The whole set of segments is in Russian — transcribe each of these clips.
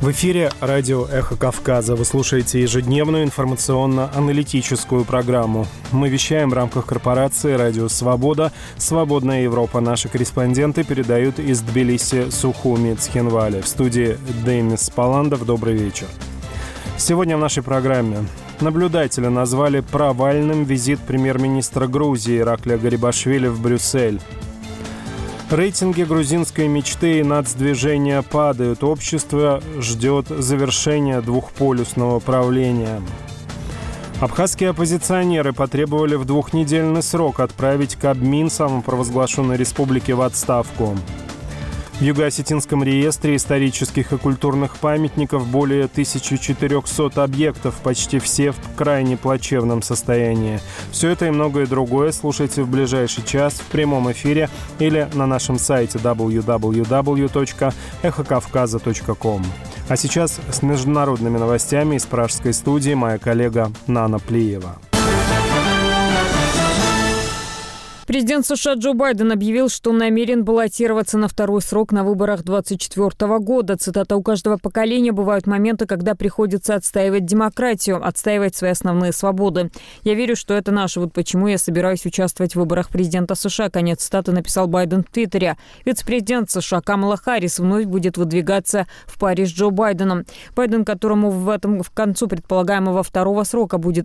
В эфире радио «Эхо Кавказа». Вы слушаете ежедневную информационно-аналитическую программу. Мы вещаем в рамках корпорации «Радио Свобода». «Свободная Европа». Наши корреспонденты передают из Тбилиси, Сухуми, Цхинвали. В студии Демис Паландов. Добрый вечер. Сегодня в нашей программе. Наблюдатели назвали провальным визит премьер-министра Грузии Ираклия Гарибашвили в Брюссель. Рейтинги грузинской мечты и нацдвижения падают. Общество ждет завершения двухполюсного правления. Абхазские оппозиционеры потребовали в двухнедельный срок отправить Кабмин самопровозглашенной республики в отставку. В Юго-Осетинском реестре исторических и культурных памятников более 1400 объектов, почти все в крайне плачевном состоянии. Все это и многое другое слушайте в ближайший час в прямом эфире или на нашем сайте www.эхокавказа.ком. А сейчас с международными новостями из пражской студии моя коллега Нана Плиева. Президент США Джо Байден объявил, что намерен баллотироваться на второй срок на выборах 2024 года. Цитата: «У каждого поколения бывают моменты, когда приходится отстаивать демократию, отстаивать свои основные свободы. Я верю, что это наше. Вот почему я собираюсь участвовать в выборах президента США». Конец цитаты написал Байден в Твиттере. Вице-президент США Камала Харрис вновь будет выдвигаться в паре с Джо Байденом. Байден, которому в концу предполагаемого второго срока будет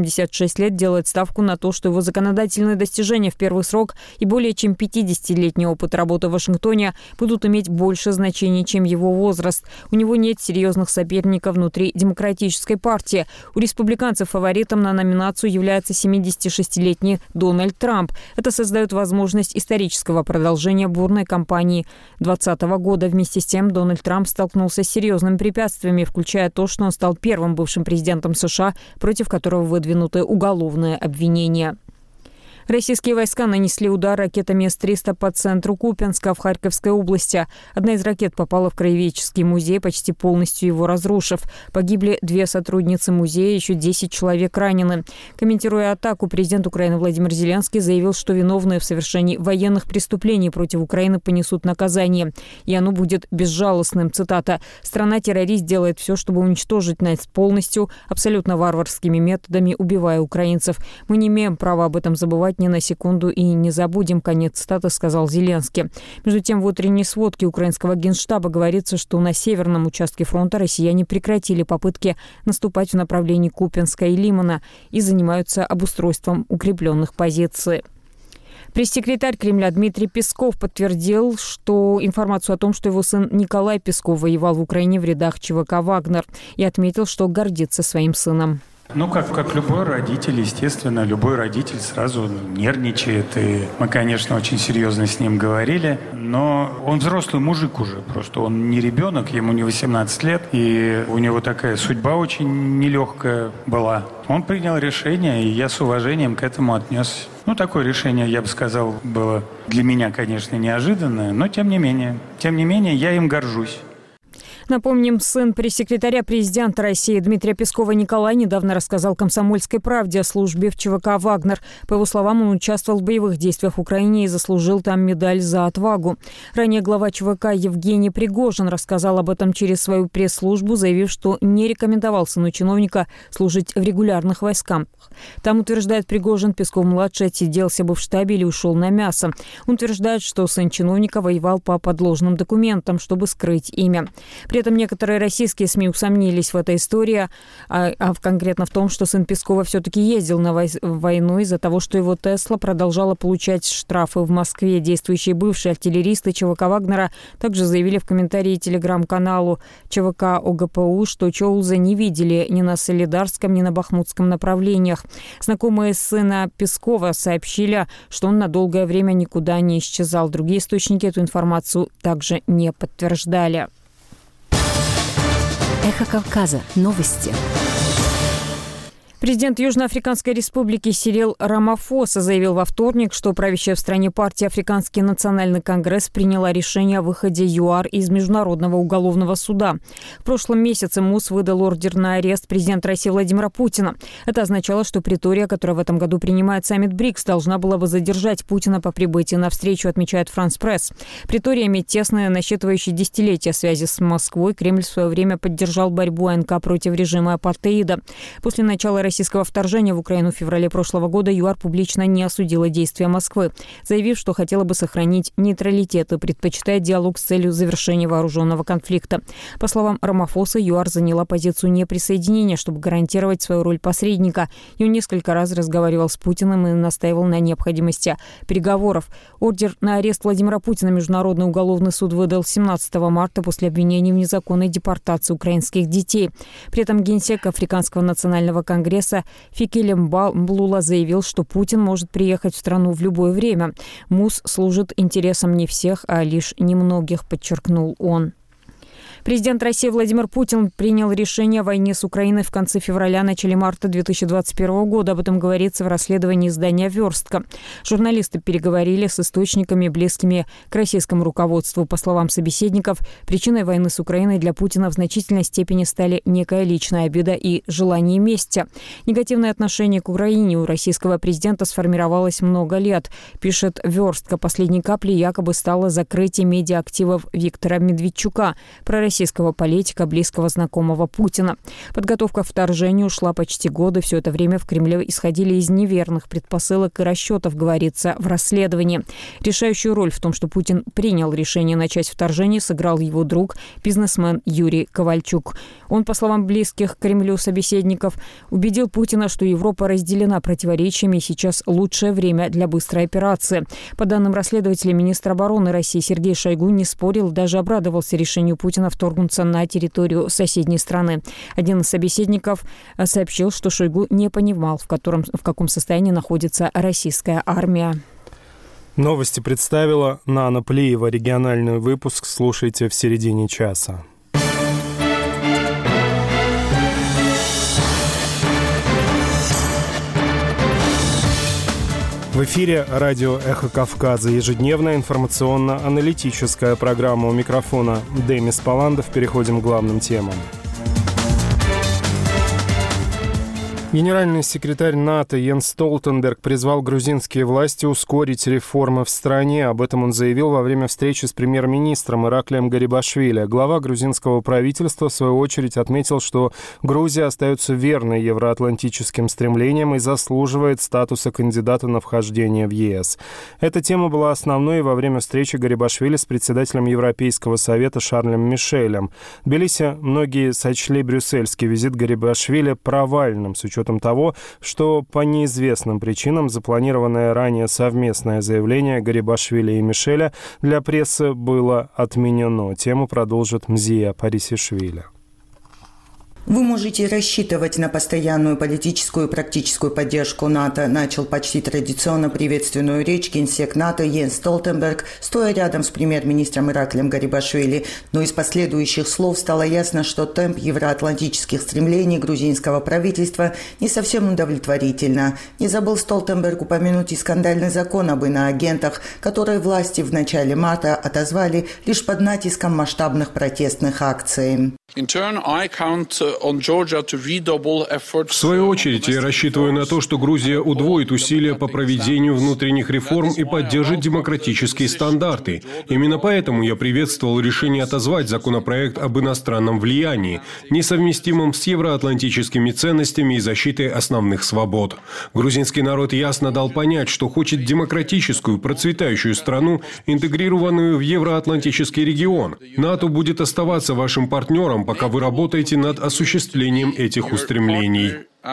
86 лет, делает ставку на то, что его законодательные достижения в первый срок и более чем 50-летний опыт работы в Вашингтоне будут иметь больше значения, чем его возраст. У него нет серьезных соперников внутри Демократической партии. У республиканцев фаворитом на номинацию является 76-летний Дональд Трамп. Это создает возможность исторического продолжения бурной кампании 2020 года. Вместе с тем Дональд Трамп столкнулся с серьезными препятствиями, включая то, что он стал первым бывшим президентом США, против которого выдвинуты уголовные обвинения. Российские войска нанесли удар ракетами С-300 по центру Купянска в Харьковской области. Одна из ракет попала в Краеведческий музей, почти полностью его разрушив. Погибли 2 сотрудницы музея, еще 10 человек ранены. Комментируя атаку, президент Украины Владимир Зеленский заявил, что виновные в совершении военных преступлений против Украины понесут наказание. И оно будет безжалостным. Цитата: «Страна-террорист делает все, чтобы уничтожить нас полностью, абсолютно варварскими методами, убивая украинцев. Мы не имеем права об этом забывать ни на секунду и не забудем», конец цитаты, сказал Зеленский. Между тем, в утренней сводке украинского генштаба говорится, что на северном участке фронта россияне прекратили попытки наступать в направлении Купянска и Лимана и занимаются обустройством укрепленных позиций. Пресс-секретарь Кремля Дмитрий Песков подтвердил, что информацию о том, что его сын Николай Песков воевал в Украине в рядах ЧВК «Вагнер», и отметил, что гордится своим сыном. Как любой родитель, естественно, любой родитель сразу нервничает. И мы, конечно, очень серьезно с ним говорили. Но он взрослый мужик уже, просто он не ребенок, ему не 18 лет. И у него такая судьба очень нелегкая была. Он принял решение, и я с уважением к этому отнесся. Такое решение, я бы сказал, было для меня, конечно, неожиданное, но тем не менее, я им горжусь. Напомним, сын пресс-секретаря президента России Дмитрия Пескова Николай недавно рассказал «Комсомольской правде» о службе в ЧВК «Вагнер». По его словам, он участвовал в боевых действиях в Украине и заслужил там медаль за отвагу. Ранее глава ЧВК Евгений Пригожин рассказал об этом через свою пресс-службу, заявив, что не рекомендовал сыну чиновника служить в регулярных войсках. Там, утверждает Пригожин, Песков-младший отсиделся бы в штабе или ушел на мясо. Он утверждает, что сын чиновника воевал по подложным документам, чтобы скрыть имя. При этом некоторые российские СМИ усомнились в этой истории, конкретно в том, что сын Пескова все-таки ездил на войну из-за того, что его Тесла продолжала получать штрафы в Москве. Действующие бывшие артиллеристы ЧВК «Вагнера» также заявили в комментарии телеграм-каналу ЧВК ОГПУ, что Чоулза не видели ни на Солидарском, ни на Бахмутском направлениях. Знакомые сына Пескова сообщили, что он на долгое время никуда не исчезал. Другие источники эту информацию также не подтверждали. Эхо Кавказа. Новости. Президент Южноафриканской республики Сирил Рамафоса заявил во вторник, что правящая в стране партия Африканский национальный конгресс приняла решение о выходе ЮАР из Международного уголовного суда. В прошлом месяце МУС выдал ордер на арест президента России Владимира Путина. Это означало, что Претория, которая в этом году принимает саммит БРИКС, должна была бы задержать Путина по прибытии на встречу, отмечает Франс Пресс. Претория имеет тесные, насчитывающие десятилетия связи с Москвой. Кремль в свое время поддержал борьбу АНК против режима апартеида. После начала российского вторжения в Украину в феврале прошлого года ЮАР публично не осудила действия Москвы, заявив, что хотела бы сохранить нейтралитет и предпочитает диалог с целью завершения вооруженного конфликта. По словам Рамафосы, ЮАР заняла позицию неприсоединения, чтобы гарантировать свою роль посредника. И он несколько раз разговаривал с Путиным и настаивал на необходимости переговоров. Ордер на арест Владимира Путина Международный уголовный суд выдал 17 марта после обвинений в незаконной депортации украинских детей. При этом генсек Африканского национального конгресса Фикеле Мблула заявил, что Путин может приехать в страну в любое время. МУС служит интересам не всех, а лишь немногих, подчеркнул он. Президент России Владимир Путин принял решение о войне с Украиной в конце февраля-начале марта 2021 года. Об этом говорится в расследовании издания «Верстка». Журналисты переговорили с источниками, близкими к российскому руководству. По словам собеседников, причиной войны с Украиной для Путина в значительной степени стали некая личная обида и желание мести. Негативное отношение к Украине у российского президента сформировалось много лет, пишет «Верстка». Последней каплей якобы стало закрытие медиаактивов Виктора Медведчука, пророссийского политика, близкого знакомого Путина. Подготовка к вторжению шла почти годы. Все это время в Кремле исходили из неверных предпосылок и расчетов, говорится в расследовании. Решающую роль в том, что Путин принял решение начать вторжение, сыграл его друг, бизнесмен Юрий Ковальчук. Он, по словам близких к Кремлю собеседников, убедил Путина, что Европа разделена противоречиями и сейчас лучшее время для быстрой операции. По данным расследователя, министр обороны России Сергей Шойгу не спорил, даже обрадовался решению Путина вторгнуться на территорию соседней страны. Один из собеседников сообщил, что Шойгу не понимал, в каком состоянии находится российская армия. Новости представила Нана Плиева. Региональный выпуск слушайте в середине часа. В эфире радио «Эхо Кавказа». Ежедневная информационно-аналитическая программа. У микрофона Демис Паландов. Переходим к главным темам. Генеральный секретарь НАТО Йенс Столтенберг призвал грузинские власти ускорить реформы в стране. Об этом он заявил во время встречи с премьер-министром Ираклием Гарибашвили. Глава грузинского правительства, в свою очередь, отметил, что Грузия остается верной евроатлантическим стремлениям и заслуживает статуса кандидата на вхождение в ЕС. Эта тема была основной во время встречи Гарибашвили с председателем Европейского совета Шарлем Мишелем. В Тбилиси многие сочли брюссельский визит Гарибашвили провальным, с учетом того, что по неизвестным причинам запланированное ранее совместное заявление Гарибашвили и Мишеля для прессы было отменено. Тему продолжит Мзия Парисишвили. Вы можете рассчитывать на постоянную политическую и практическую поддержку НАТО, начал почти традиционно приветственную речь генсек НАТО Йенс Столтенберг, стоя рядом с премьер-министром Ираклием Гарибашвили. Но из последующих слов стало ясно, что темп евроатлантических стремлений грузинского правительства не совсем удовлетворительно. Не забыл Столтенберг упомянуть и скандальный закон об иноагентах, который власти в начале марта отозвали лишь под натиском масштабных протестных акций. В свою очередь, я рассчитываю на то, что Грузия удвоит усилия по проведению внутренних реформ и поддержит демократические стандарты. Именно поэтому я приветствовал решение отозвать законопроект об иностранном влиянии, несовместимом с евроатлантическими ценностями и защитой основных свобод. Грузинский народ ясно дал понять, что хочет демократическую, процветающую страну, интегрированную в евроатлантический регион. НАТО будет оставаться вашим партнером, пока вы работаете над осуществлением этих устремлений.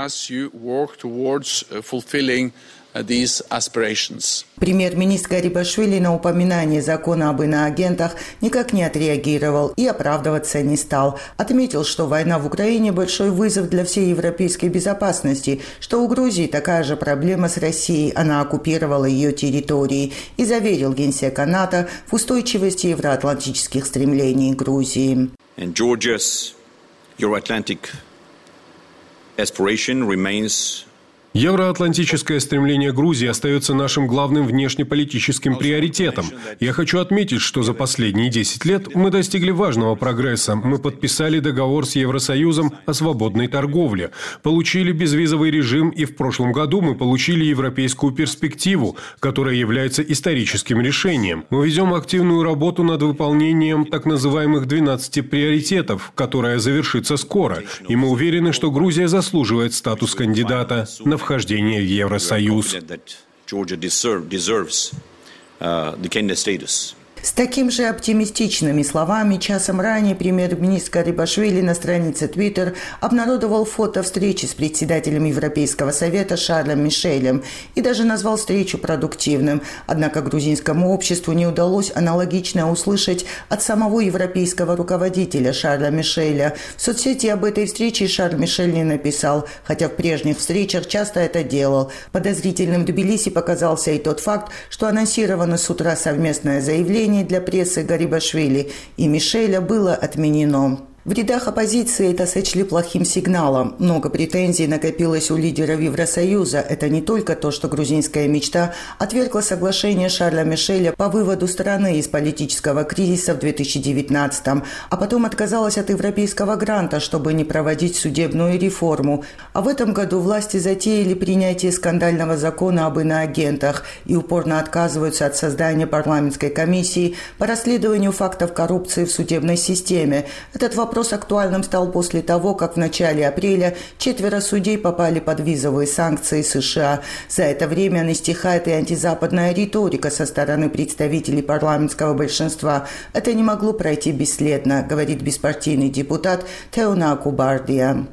Премьер-министр Гарибашвили на упоминание закона об иноагентах никак не отреагировал и оправдываться не стал. Отметил, что война в Украине – большой вызов для всей европейской безопасности, что у Грузии такая же проблема с Россией, она оккупировала ее территории, и заверил генсека НАТО в устойчивости евроатлантических стремлений Грузии. Евроатлантическое стремление Грузии остается нашим главным внешнеполитическим приоритетом. Я хочу отметить, что за последние 10 лет мы достигли важного прогресса. Мы подписали договор с Евросоюзом о свободной торговле, получили безвизовый режим, и в прошлом году мы получили европейскую перспективу, которая является историческим решением. Мы ведем активную работу над выполнением так называемых 12 приоритетов, которая завершится скоро, и мы уверены, что Грузия заслуживает статус кандидата на вхождение в Евросоюз. С такими же оптимистичными словами часом ранее премьер-министр Гарибашвили на странице Twitter обнародовал фото встречи с председателем Европейского совета Шарлем Мишелем и даже назвал встречу продуктивным. Однако грузинскому обществу не удалось аналогично услышать от самого европейского руководителя Шарля Мишеля. В соцсети об этой встрече Шарль Мишель не написал, хотя в прежних встречах часто это делал. Подозрительным в Тбилиси показался и тот факт, что анонсировано с утра совместное заявление для прессы Гарибашвили и Мишеля было отменено. В рядах оппозиции это сочли плохим сигналом. Много претензий накопилось у лидеров Евросоюза. Это не только то, что грузинская мечта отвергла соглашение Шарля Мишеля по выводу страны из политического кризиса в 2019-м, а потом отказалась от европейского гранта, чтобы не проводить судебную реформу. А в этом году власти затеяли принятие скандального закона об иноагентах и упорно отказываются от создания парламентской комиссии по расследованию фактов коррупции в судебной системе. Этот вопрос актуальным стал после того, как в начале апреля 4 судей попали под визовые санкции США. За это время не стихает и антизападная риторика со стороны представителей парламентского большинства. Это не могло пройти бесследно, говорит беспартийный депутат Теонаку Бардия.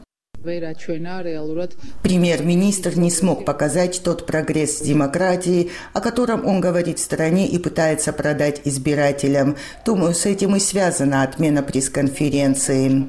Премьер-министр не смог показать тот прогресс демократии, о котором он говорит в стране и пытается продать избирателям. Думаю, с этим и связана отмена пресс-конференции.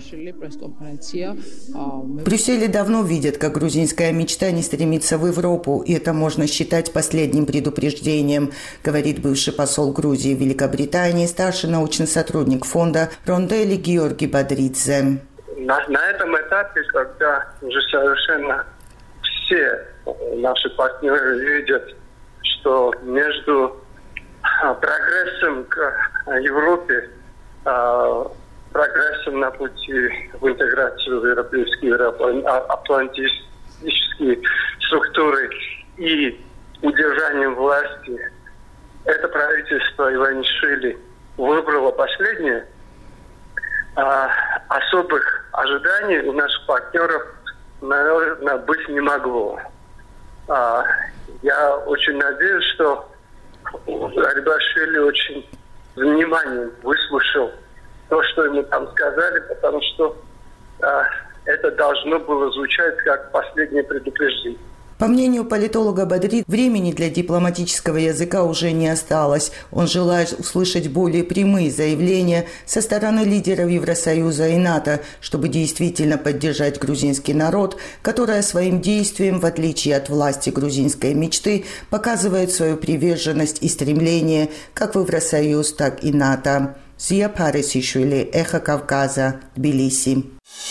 В Брюсселе давно видят, как грузинская мечта не стремится в Европу, и это можно считать последним предупреждением, говорит бывший посол Грузии в Великобритании, старший научный сотрудник фонда Рондели Георгий Бадридзе. На этом этапе, когда уже совершенно все наши партнеры видят, что между прогрессом к Европе, прогрессом на пути в интеграцию в европейские атлантические структуры и удержанием власти, это правительство Иванишвили выбрало последнее. Особых ожиданий у наших партнеров, наверное, быть не могло. Я очень надеюсь, что Гарибашвили очень внимательно выслушал то, что ему там сказали, потому что это должно было звучать как последнее предупреждение. По мнению политолога Бадри, времени для дипломатического языка уже не осталось. Он желает услышать более прямые заявления со стороны лидеров Евросоюза и НАТО, чтобы действительно поддержать грузинский народ, который своим действием, в отличие от власти грузинской мечты, показывает свою приверженность и стремление как в Евросоюз, так и НАТО. Зия Парисишвили, Эхо Кавказа, Тбилиси.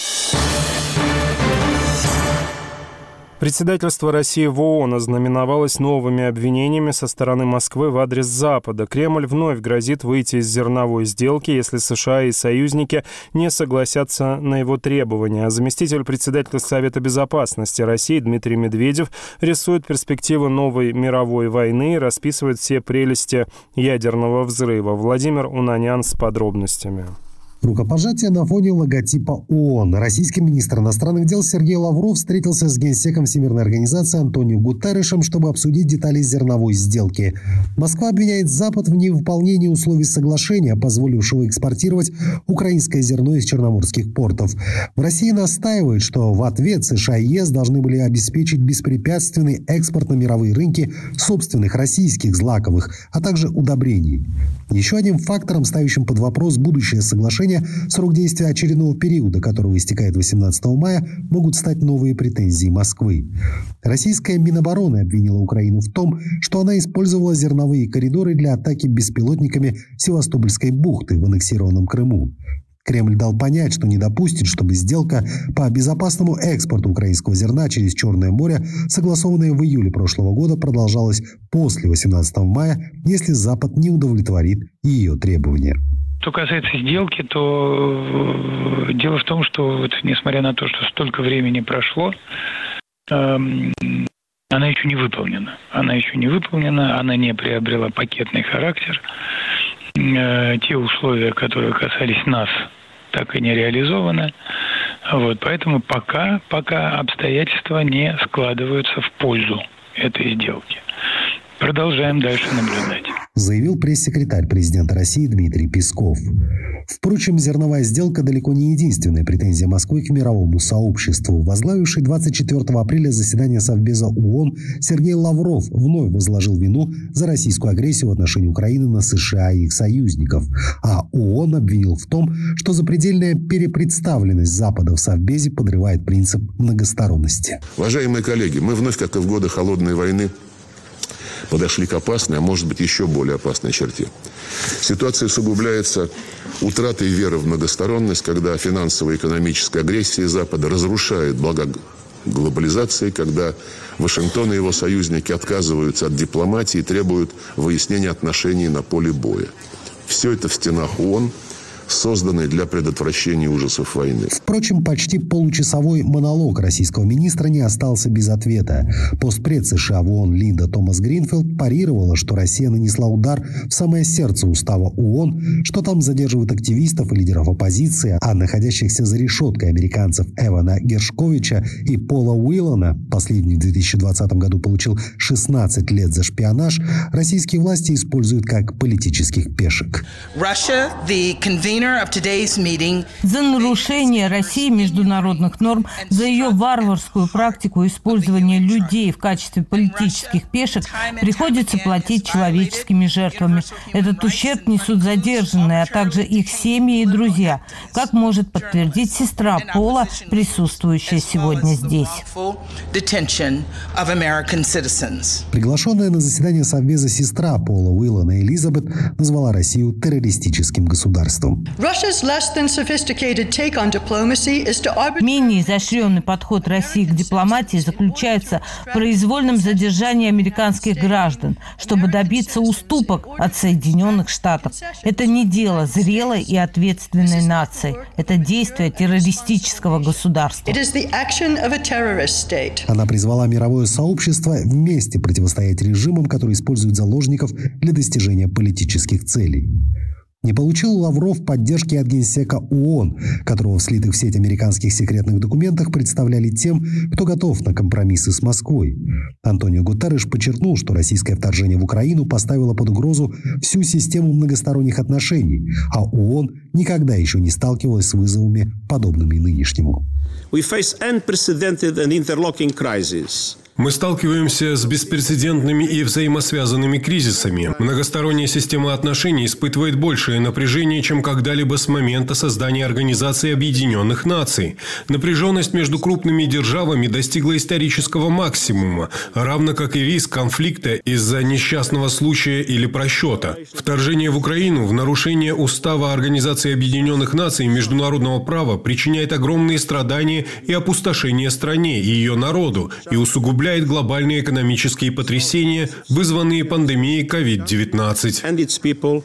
Председательство России в ООН ознаменовалось новыми обвинениями со стороны Москвы в адрес Запада. Кремль вновь грозит выйти из зерновой сделки, если США и союзники не согласятся на его требования. Заместитель председателя Совета безопасности России Дмитрий Медведев рисует перспективы новой мировой войны и расписывает все прелести ядерного взрыва. Владимир Унанян с подробностями. Рукопожатие на фоне логотипа ООН. Российский министр иностранных дел Сергей Лавров встретился с генсеком Всемирной организации Антонио Гутерришем, чтобы обсудить детали зерновой сделки. Москва обвиняет Запад в невыполнении условий соглашения, позволившего экспортировать украинское зерно из черноморских портов. В России настаивают, что в ответ США и ЕС должны были обеспечить беспрепятственный экспорт на мировые рынки собственных российских злаковых, а также удобрений. Еще одним фактором, ставящим под вопрос будущее соглашение, срок действия очередного периода, которого истекает 18 мая, могут стать новые претензии Москвы. Российская Минобороны обвинила Украину в том, что она использовала зерновые коридоры для атаки беспилотниками Севастопольской бухты в аннексированном Крыму. Кремль дал понять, что не допустит, чтобы сделка по безопасному экспорту украинского зерна через Черное море, согласованная в июле прошлого года, продолжалась после 18 мая, если Запад не удовлетворит ее требования. Что касается сделки, то дело в том, что вот, несмотря на то, что столько времени прошло, она еще не выполнена. Она не приобрела пакетный характер. Те условия, которые касались нас, так и не реализованы. Вот, поэтому пока обстоятельства не складываются в пользу этой сделки. Продолжаем дальше наблюдать. Заявил пресс-секретарь президента России Дмитрий Песков. Впрочем, зерновая сделка далеко не единственная претензия Москвы к мировому сообществу. Возглавивший 24 апреля заседание Совбеза ООН Сергей Лавров вновь возложил вину за российскую агрессию в отношении Украины на США и их союзников. А ООН обвинил в том, что запредельная перепредставленность Запада в Совбезе подрывает принцип многосторонности. Уважаемые коллеги, мы вновь, как и в годы Холодной войны, подошли к опасной, а может быть еще более опасной черте. Ситуация усугубляется утратой веры в многосторонность, когда финансовая и экономическая агрессия Запада разрушает блага глобализации, когда Вашингтон и его союзники отказываются от дипломатии и требуют выяснения отношений на поле боя. Все это в стенах ООН, созданной для предотвращения ужасов войны. Впрочем, почти получасовой монолог российского министра не остался без ответа. Постпред США в ООН Линда Томас-Гринфилд парировала, что Россия нанесла удар в самое сердце устава ООН, что там задерживают активистов и лидеров оппозиции, а находящихся за решеткой американцев Эвана Гершковича и Пола Уиллана, последний в 2020 году получил 16 лет за шпионаж, российские власти используют как политических пешек. За нарушение России международных норм, за ее варварскую практику использования людей в качестве политических пешек приходится платить человеческими жертвами. Этот ущерб несут задержанные, а также их семьи и друзья, как может подтвердить сестра Пола, присутствующая сегодня здесь. Приглашенная на заседание Совбеза сестра Пола Уиллана Элизабет назвала Россию террористическим государством. Менее изощренный подход России к дипломатии заключается в произвольном задержании американских граждан, чтобы добиться уступок от Соединенных Штатов. Это не дело зрелой и ответственной нации. Это действие террористического государства. Она призвала мировое сообщество вместе противостоять режимам, которые используют заложников для достижения политических целей. Не получил Лавров поддержки от генсека ООН, которого в слитых в сеть американских секретных документах представляли тем, кто готов на компромиссы с Москвой. Антонио Гутерриш подчеркнул, что российское вторжение в Украину поставило под угрозу всю систему многосторонних отношений, а ООН никогда еще не сталкивалась с вызовами, подобными нынешнему. Мы сталкиваемся с беспрецедентными и взаимосвязанными кризисами. Многосторонняя система отношений испытывает большее напряжение, чем когда-либо с момента создания Организации Объединенных Наций. Напряженность между крупными державами достигла исторического максимума, равно как и риск конфликта из-за несчастного случая или просчета. Вторжение в Украину в нарушение Устава Организации Объединенных Наций и международного права причиняет огромные страдания и опустошение стране и ее народу и усугубляет глобальные экономические потрясения, вызванные пандемией COVID-19.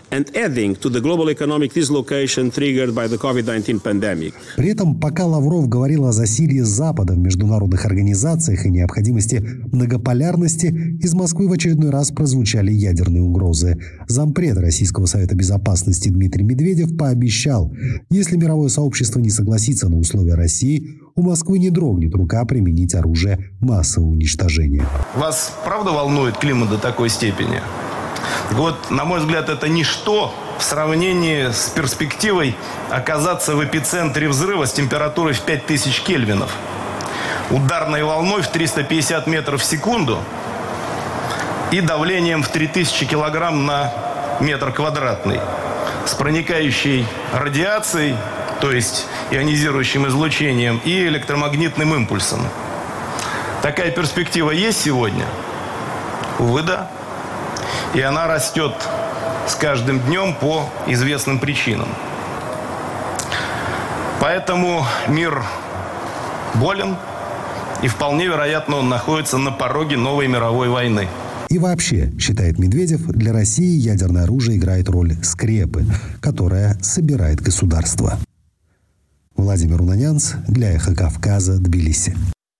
При этом, пока Лавров говорил о засилье Запада в международных организациях и необходимости многополярности, из Москвы в очередной раз прозвучали ядерные угрозы. Зампред Российского совета безопасности Дмитрий Медведев пообещал, если мировое сообщество не согласится на условия России, у Москвы не дрогнет рука применить оружие массового уничтожения. Вас правда волнует климат до такой степени? Вот, на мой взгляд, это ничто в сравнении с перспективой оказаться в эпицентре взрыва с температурой в 5000 кельвинов, ударной волной в 350 метров в секунду и давлением в 3000 килограмм на метр квадратный, с проникающей радиацией, то есть ионизирующим излучением, и электромагнитным импульсом. Такая перспектива есть сегодня? Увы, да. И она растет с каждым днем по известным причинам. Поэтому мир болен, и вполне вероятно он находится на пороге новой мировой войны. И вообще, считает Медведев, для России ядерное оружие играет роль скрепы, которая собирает государство. Владимир Унанянц для «Эхо Кавказа», Тбилиси.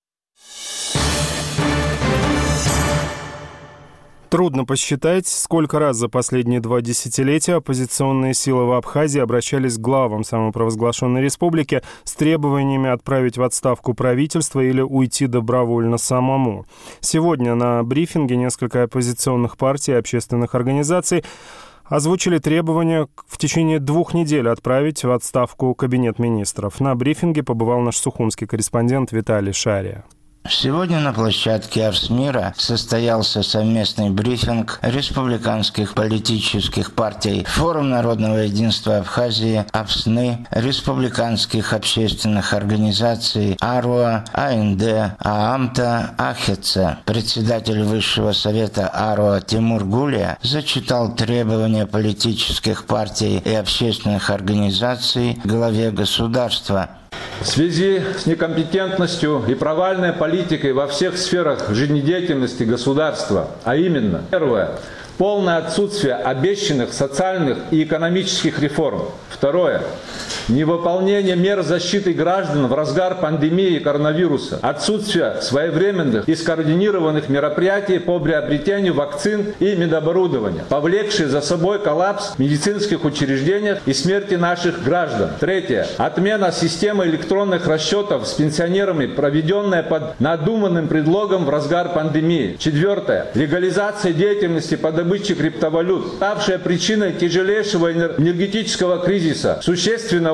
Трудно посчитать, сколько раз за последние 2 десятилетия оппозиционные силы в Абхазии обращались к главам самопровозглашенной республики с требованиями отправить в отставку правительство или уйти добровольно самому. Сегодня на брифинге несколько оппозиционных партий и общественных организаций озвучили требования в течение 2 недель отправить в отставку кабинет министров. На брифинге побывал наш сухумский корреспондент Виталий Шария. Сегодня на площадке Арсмира состоялся совместный брифинг республиканских политических партий, Форум народного единства Абхазии, АПСНы, республиканских общественных организаций АРОА, АНД, ААМТА, АХЕЦА. Председатель Высшего совета АРОА Тимур Гулия зачитал требования политических партий и общественных организаций главе государства. В связи с некомпетентностью и провальной политикой во всех сферах жизнедеятельности государства, а именно, первое, полное отсутствие обещанных социальных и экономических реформ. Второе, невыполнение мер защиты граждан в разгар пандемии коронавируса, отсутствие своевременных и скоординированных мероприятий по приобретению вакцин и медоборудования, повлекшие за собой коллапс в медицинских учреждениях и смерти наших граждан. Третье, отмена системы электронных расчетов с пенсионерами, проведенная под надуманным предлогом в разгар пандемии. Четвертое, легализация деятельности по добыче криптовалют, ставшая причиной тяжелейшего энергетического кризиса, существенно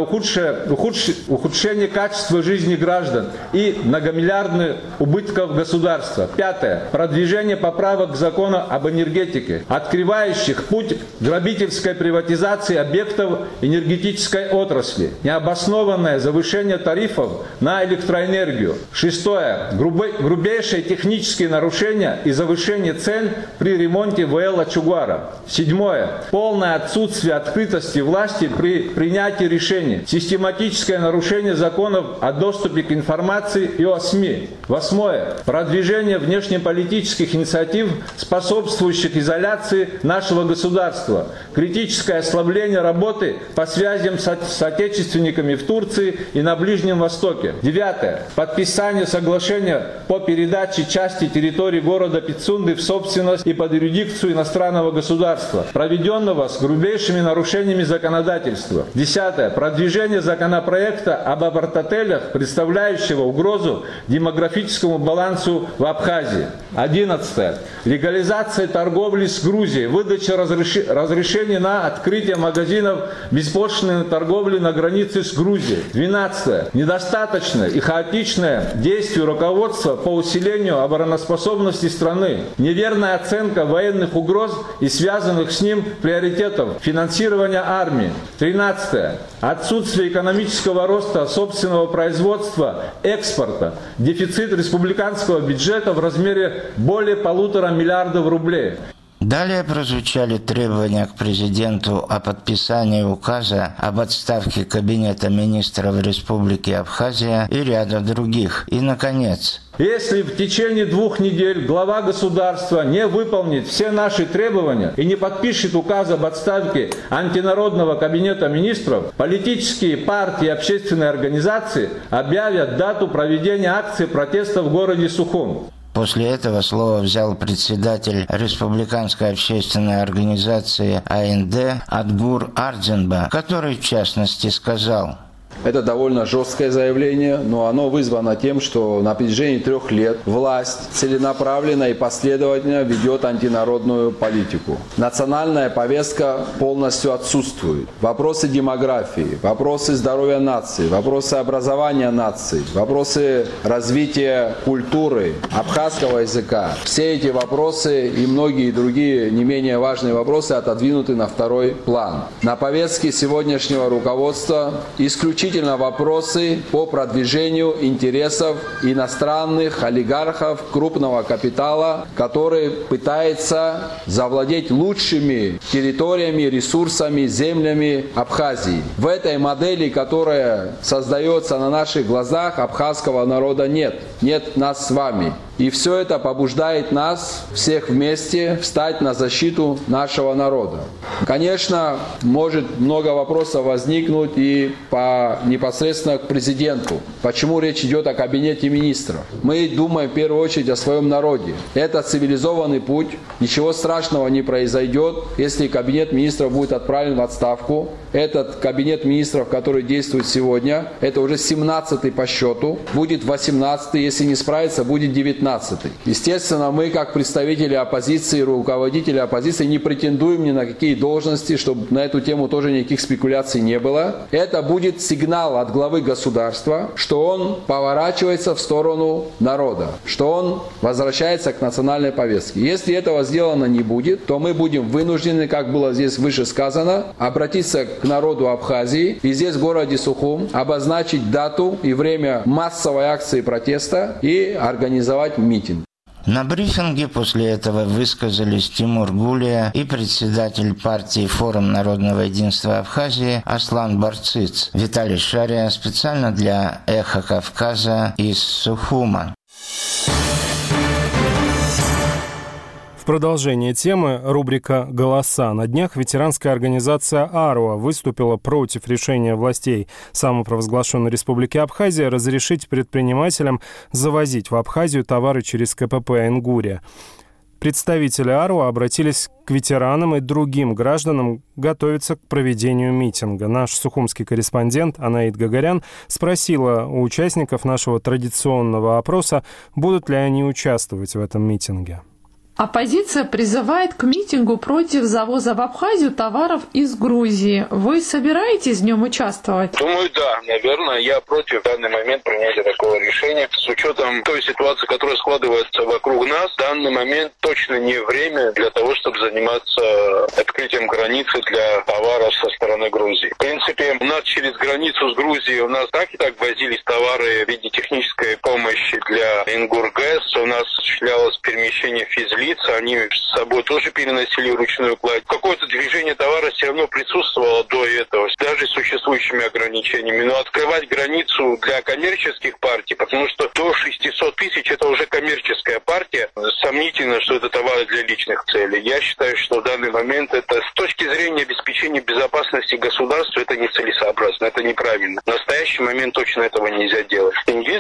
ухудшение качества жизни граждан и многомиллиардных убытков государства. Пятое. Продвижение поправок к закону об энергетике, открывающих путь к грабительской приватизации объектов энергетической отрасли. Необоснованное завышение тарифов на электроэнергию. Шестое. Грубейшие технические нарушения и завышение цен при ремонте ВЛ Ачугуара. Седьмое. Полное отсутствие открытости власти при принятии решений. Систематическое нарушение законов о доступе к информации и о СМИ. Восьмое. Продвижение внешнеполитических инициатив, способствующих изоляции нашего государства. Критическое ослабление работы по связям с отечественниками в Турции и на Ближнем Востоке. Девятое. Подписание соглашения по передаче части территории города Пицунды в собственность и под юрисдикцию иностранного государства, проведенного с грубейшими нарушениями законодательства. Десятое. Продвижение законопроекта об апартотелях, представляющего угрозу демографическому балансу в Абхазии. 11. Легализация торговли с Грузией, выдача разрешений на открытие магазинов беспошлинной торговли на границе с Грузией. 12. Недостаточное и хаотичное действие руководства по усилению обороноспособности страны. Неверная оценка военных угроз и связанных с ним приоритетов финансирования армии. 13. Отсутствие экономического роста собственного производства, экспорта, дефицит республиканского бюджета в размере более 1,5 миллиарда рублей. Далее прозвучали требования к президенту о подписании указа об отставке Кабинета министров Республики Абхазия и ряда других. И, наконец, если в течение 2 недель глава государства не выполнит все наши требования и не подпишет указ об отставке антинародного кабинета министров, политические партии и общественные организации объявят дату проведения акции протеста в городе Сухум. После этого слово взял председатель Республиканской общественной организации АНД Адгур Ардзенба, который в частности сказал: Это довольно жесткое заявление, но оно вызвано тем, что на протяжении 3 лет власть целенаправленно и последовательно ведет антинародную политику. Национальная повестка полностью отсутствует. Вопросы демографии, вопросы здоровья нации, вопросы образования нации, вопросы развития культуры, абхазского языка. Все эти вопросы и многие другие не менее важные вопросы отодвинуты на второй план. На повестке сегодняшнего руководства исключительно исключительно вопросы по продвижению интересов иностранных олигархов крупного капитала, который пытается завладеть лучшими территориями, ресурсами, землями Абхазии. В этой модели, которая создается на наших глазах, абхазского народа нет. Нет нас с вами. И все это побуждает нас всех вместе встать на защиту нашего народа. Конечно, может много вопросов возникнуть и непосредственно к президенту. Почему речь идет о кабинете министров? Мы думаем в первую очередь о своем народе. Это цивилизованный путь. Ничего страшного не произойдет, если кабинет министров будет отправлен в отставку. Этот кабинет министров, который действует сегодня, это уже 17-й по счету. Будет 18-й, если не справится, будет 19-й. Естественно, мы, как представители оппозиции, руководители оппозиции, не претендуем ни на какие должности, чтобы на эту тему тоже никаких спекуляций не было. Это будет сигнал от главы государства, что он поворачивается в сторону народа, что он возвращается к национальной повестке. Если этого сделано не будет, то мы будем вынуждены, как было здесь выше сказано, обратиться к народу Абхазии и здесь, в городе Сухум, обозначить дату и время массовой акции протеста и организовать митинг. На брифинге после этого высказались Тимур Гулия и председатель партии «Форум народного единства Абхазии» Аслан Барциц. Виталий Шария специально для «Эхо Кавказа» из Сухума. В продолжение темы рубрика «Голоса». На днях ветеранская организация «Аруа» выступила против решения властей самопровозглашенной Республики Абхазия разрешить предпринимателям завозить в Абхазию товары через КПП «Ингурия». Представители «Аруа» обратились к ветеранам и другим гражданам готовиться к проведению митинга. Наш сухумский корреспондент Анаид Гагарян спросила у участников нашего традиционного опроса, будут ли они участвовать в этом митинге. Оппозиция призывает к митингу против завоза в Абхазию товаров из Грузии. Вы собираетесь в нем участвовать? Думаю, да. Наверное, я против в данный момент принятия такого решения. С учетом той ситуации, которая складывается вокруг нас, в данный момент точно не время для того, чтобы заниматься открытием границы для товаров со стороны Грузии. В принципе, у нас через границу с Грузией у нас так и так возились товары в виде технической помощи для Ингургэс. У нас осуществлялось перемещение физлиц. Они с собой тоже переносили вручную кладь. Какое-то движение товара все равно присутствовало до этого, даже с существующими ограничениями. Но открывать границу для коммерческих партий, потому что до 600 тысяч это уже коммерческая партия. Сомнительно, что это товары для личных целей. Я считаю, что в данный момент это с точки зрения обеспечения безопасности государства это нецелесообразно, это неправильно. В настоящий момент точно этого нельзя делать.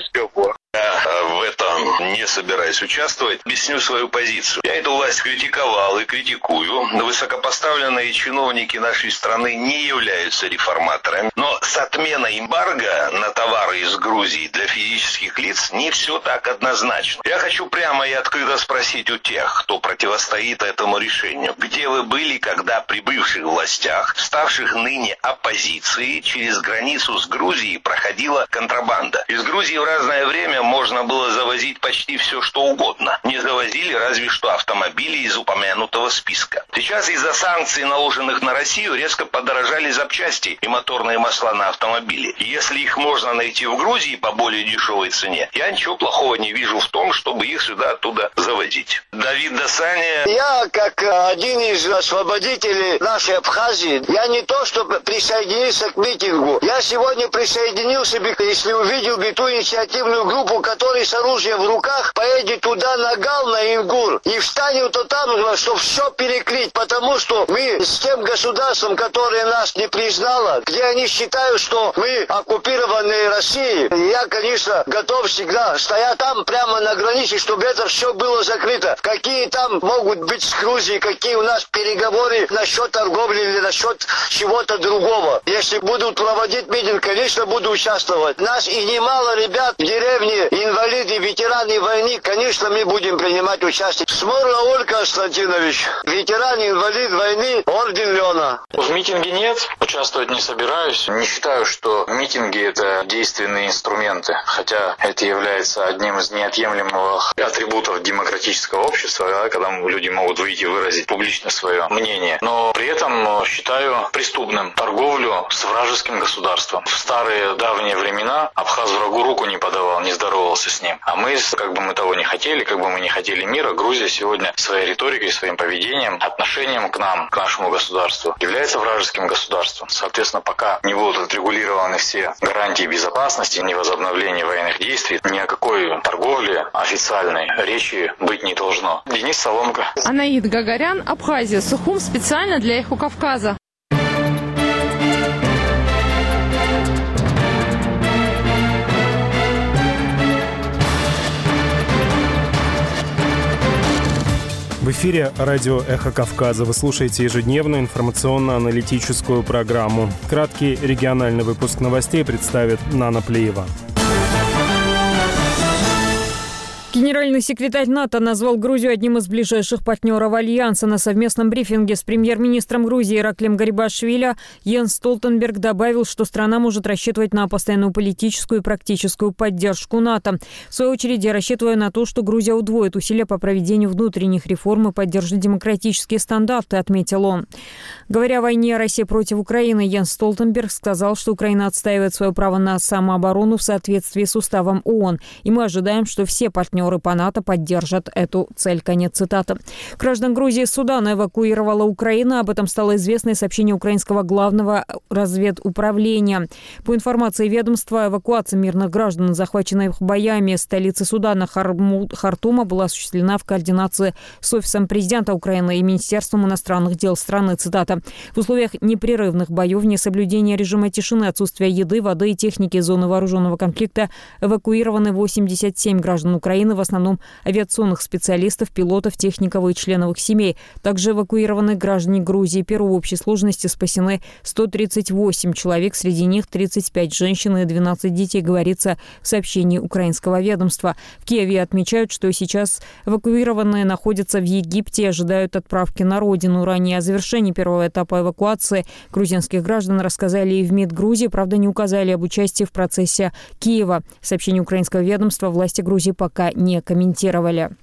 Я в этом не собираюсь участвовать. Объясню свою позицию. Я эту власть критиковал и критикую. Высокопоставленные чиновники нашей страны не являются реформаторами. Но с отменой эмбарго на товары из Грузии для физических лиц не все так однозначно. Я хочу прямо и открыто спросить у тех, кто противостоит этому решению. Где вы были, когда при бывших властях, ставших ныне оппозицией, через границу с Грузией проходила контрабанда? Из Грузии в разное время можно было завозить почти все, что угодно. Не завозили разве что автомобили из упомянутого списка. Сейчас из-за санкций, наложенных на Россию, резко подорожали запчасти и моторные масла на автомобили. Если их можно найти в Грузии по более дешевой цене, я ничего плохого не вижу в том, чтобы их сюда оттуда завозить. Давид Досаня. Я, как один из освободителей нашей Абхазии, я не то, чтобы присоединился к митингу. Я сегодня присоединился, если увидел бы ту инициативную группу, который с оружием в руках поедет туда на Гал, на Ингур, и встанет то там, чтобы все перекрыть, потому что мы с тем государством, которое нас не признало, где они считают, что мы оккупированные Россией, я, конечно, готов всегда стоять там прямо на границе, чтобы это все было закрыто. Какие там могут быть с Грузией, какие у нас переговоры насчет торговли или насчет чего-то другого. Если будут проводить митинг, конечно, буду участвовать. Нас и немало ребят в деревне, инвалиды, ветераны войны, конечно, мы будем принимать участие. Сморла Ольга Константинович, ветеран, инвалид войны, орден Лена. В митинге нет, участвовать не собираюсь. Не считаю, что митинги – это действенные инструменты, хотя это является одним из неотъемлемых атрибутов демократического общества, когда люди могут выйти и выразить публично свое мнение. Но при этом считаю преступным торговлю с вражеским государством. В старые давние времена Абхаз врагу руку не подавал, не здоровался с ним. А мы, как бы мы того не хотели, как бы мы не хотели мира, Грузия сегодня своей риторикой, своим поведением, отношением к нам, к нашему государству, является вражеским государством. Соответственно, пока не будут отрегулированы все гарантии безопасности, ни возобновления военных действий, ни о какой торговле официальной речи быть не должно. Денис Соломко. Анаид Гагарян, Абхазия, Сухум, специально для Эхо Кавказа. В эфире радио «Эхо Кавказа». Вы слушаете ежедневную информационно-аналитическую программу. Краткий региональный выпуск новостей представит Нана Плиева. Генеральный секретарь НАТО назвал Грузию одним из ближайших партнеров Альянса. На совместном брифинге с премьер-министром Грузии Ираклием Гарибашвили Йенс Столтенберг добавил, что страна может рассчитывать на постоянную политическую и практическую поддержку НАТО. В свою очередь, я рассчитываю на то, что Грузия удвоит усилия по проведению внутренних реформ и поддержит демократические стандарты, отметил он. Говоря о войне России против Украины, Йенс Столтенберг сказал, что Украина отстаивает свое право на самооборону в соответствии с уставом ООН, и мы ожидаем, что все партнеры по НАТО поддержат эту цель. Конец цитаты. Граждан Грузии из Судана эвакуировала Украина. Об этом стало известно из сообщения украинского главного разведуправления. По информации ведомства, эвакуация мирных граждан, захваченных боями столицы Судана Хартума, была осуществлена в координации с Офисом президента Украины и Министерством иностранных дел страны. Цитата. В условиях непрерывных боев, несоблюдения режима тишины, отсутствия еды, воды и техники из зоны вооруженного конфликта эвакуированы 87 граждан Украины, в основном авиационных специалистов, пилотов, техников и членов их семей. Также эвакуированы граждане Грузии и Перу. В общей сложности спасены 138 человек, среди них 35 женщин и 12 детей, говорится в сообщении украинского ведомства. В Киеве отмечают, что сейчас эвакуированные находятся в Египте и ожидают отправки на родину. Ранее о завершении первого этапа эвакуации грузинских граждан рассказали и в МИД Грузии, правда, не указали об участии в процессе Киева. Сообщение украинского ведомства власти Грузии пока не комментировали.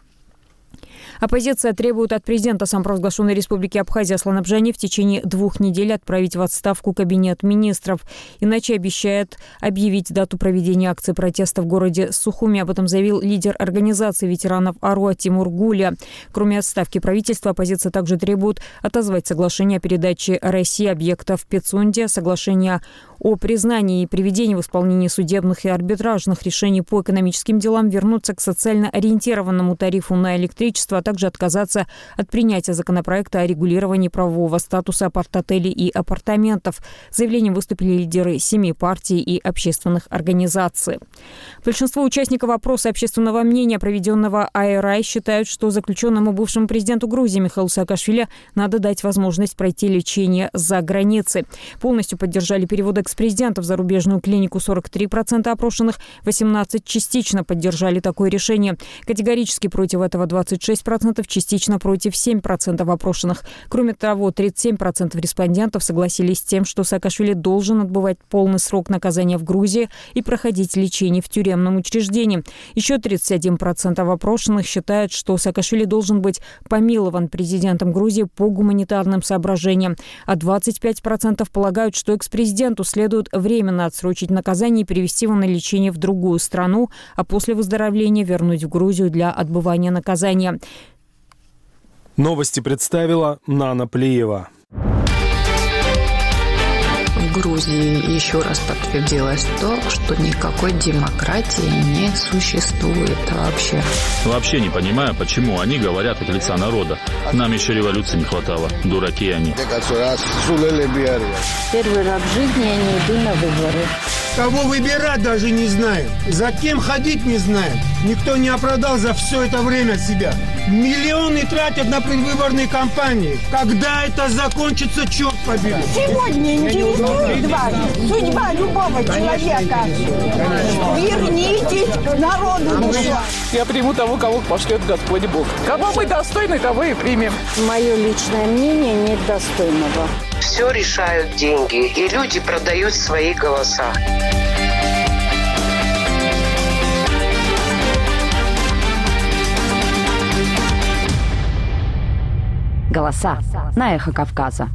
Оппозиция требует от президента самопровозглашенной республики Абхазия Аслана Бжани в течение 2 недель отправить в отставку кабинет министров. Иначе обещает объявить дату проведения акции протеста в городе Сухуми. Об этом заявил лидер организации ветеранов Аруа Тимур Гулия. Кроме отставки правительства, оппозиция также требует отозвать соглашение о передаче России объектов в Пицунде, соглашение о признании и приведении в исполнение судебных и арбитражных решений по экономическим делам, вернуться к социально ориентированному тарифу на электричество, а также отказаться от принятия законопроекта о регулировании правового статуса апарт-отелей и апартаментов. С заявлением выступили лидеры 7 партий и общественных организаций. Большинство участников опроса общественного мнения, проведенного IRI, считают, что заключенному бывшему президенту Грузии Михаилу Саакашвили надо дать возможность пройти лечение за границей. Полностью поддержали перевод экс-президента в зарубежную клинику 43% опрошенных, 18% частично поддержали такое решение. Категорически против этого 26%, частично против 7% опрошенных. Кроме того, 37% респондентов согласились с тем, что Саакашвили должен отбывать полный срок наказания в Грузии и проходить лечение в тюремном учреждении. Еще 31% опрошенных считают, что Саакашвили должен быть помилован президентом Грузии по гуманитарным соображениям, а 25% полагают, что экс-президенту следует временно отсрочить наказание и перевести его на лечение в другую страну, а после выздоровления вернуть в Грузию для отбывания наказания. Новости представила Нана Плиева. В Грузии еще раз подтвердилось то, что никакой демократии не существует вообще. Вообще не понимаю, почему они говорят от лица народа. Нам еще революции не хватало. Дураки они. Первый раз в жизни я не иду на выборы. Кого выбирать даже не знаем. За кем ходить не знаем. Никто не оправдал за все это время себя. Миллионы тратят на предвыборные кампании. Когда это закончится, черт побери. Сегодня ничего не судьба любого человека. Вернитесь к народу. Я приму того, кого пошлет Господь Бог. Кого мы достойны, того и примем. Мое личное мнение нет достойного. Все решают деньги, и люди продают свои голоса. Голоса на Эхо Кавказа.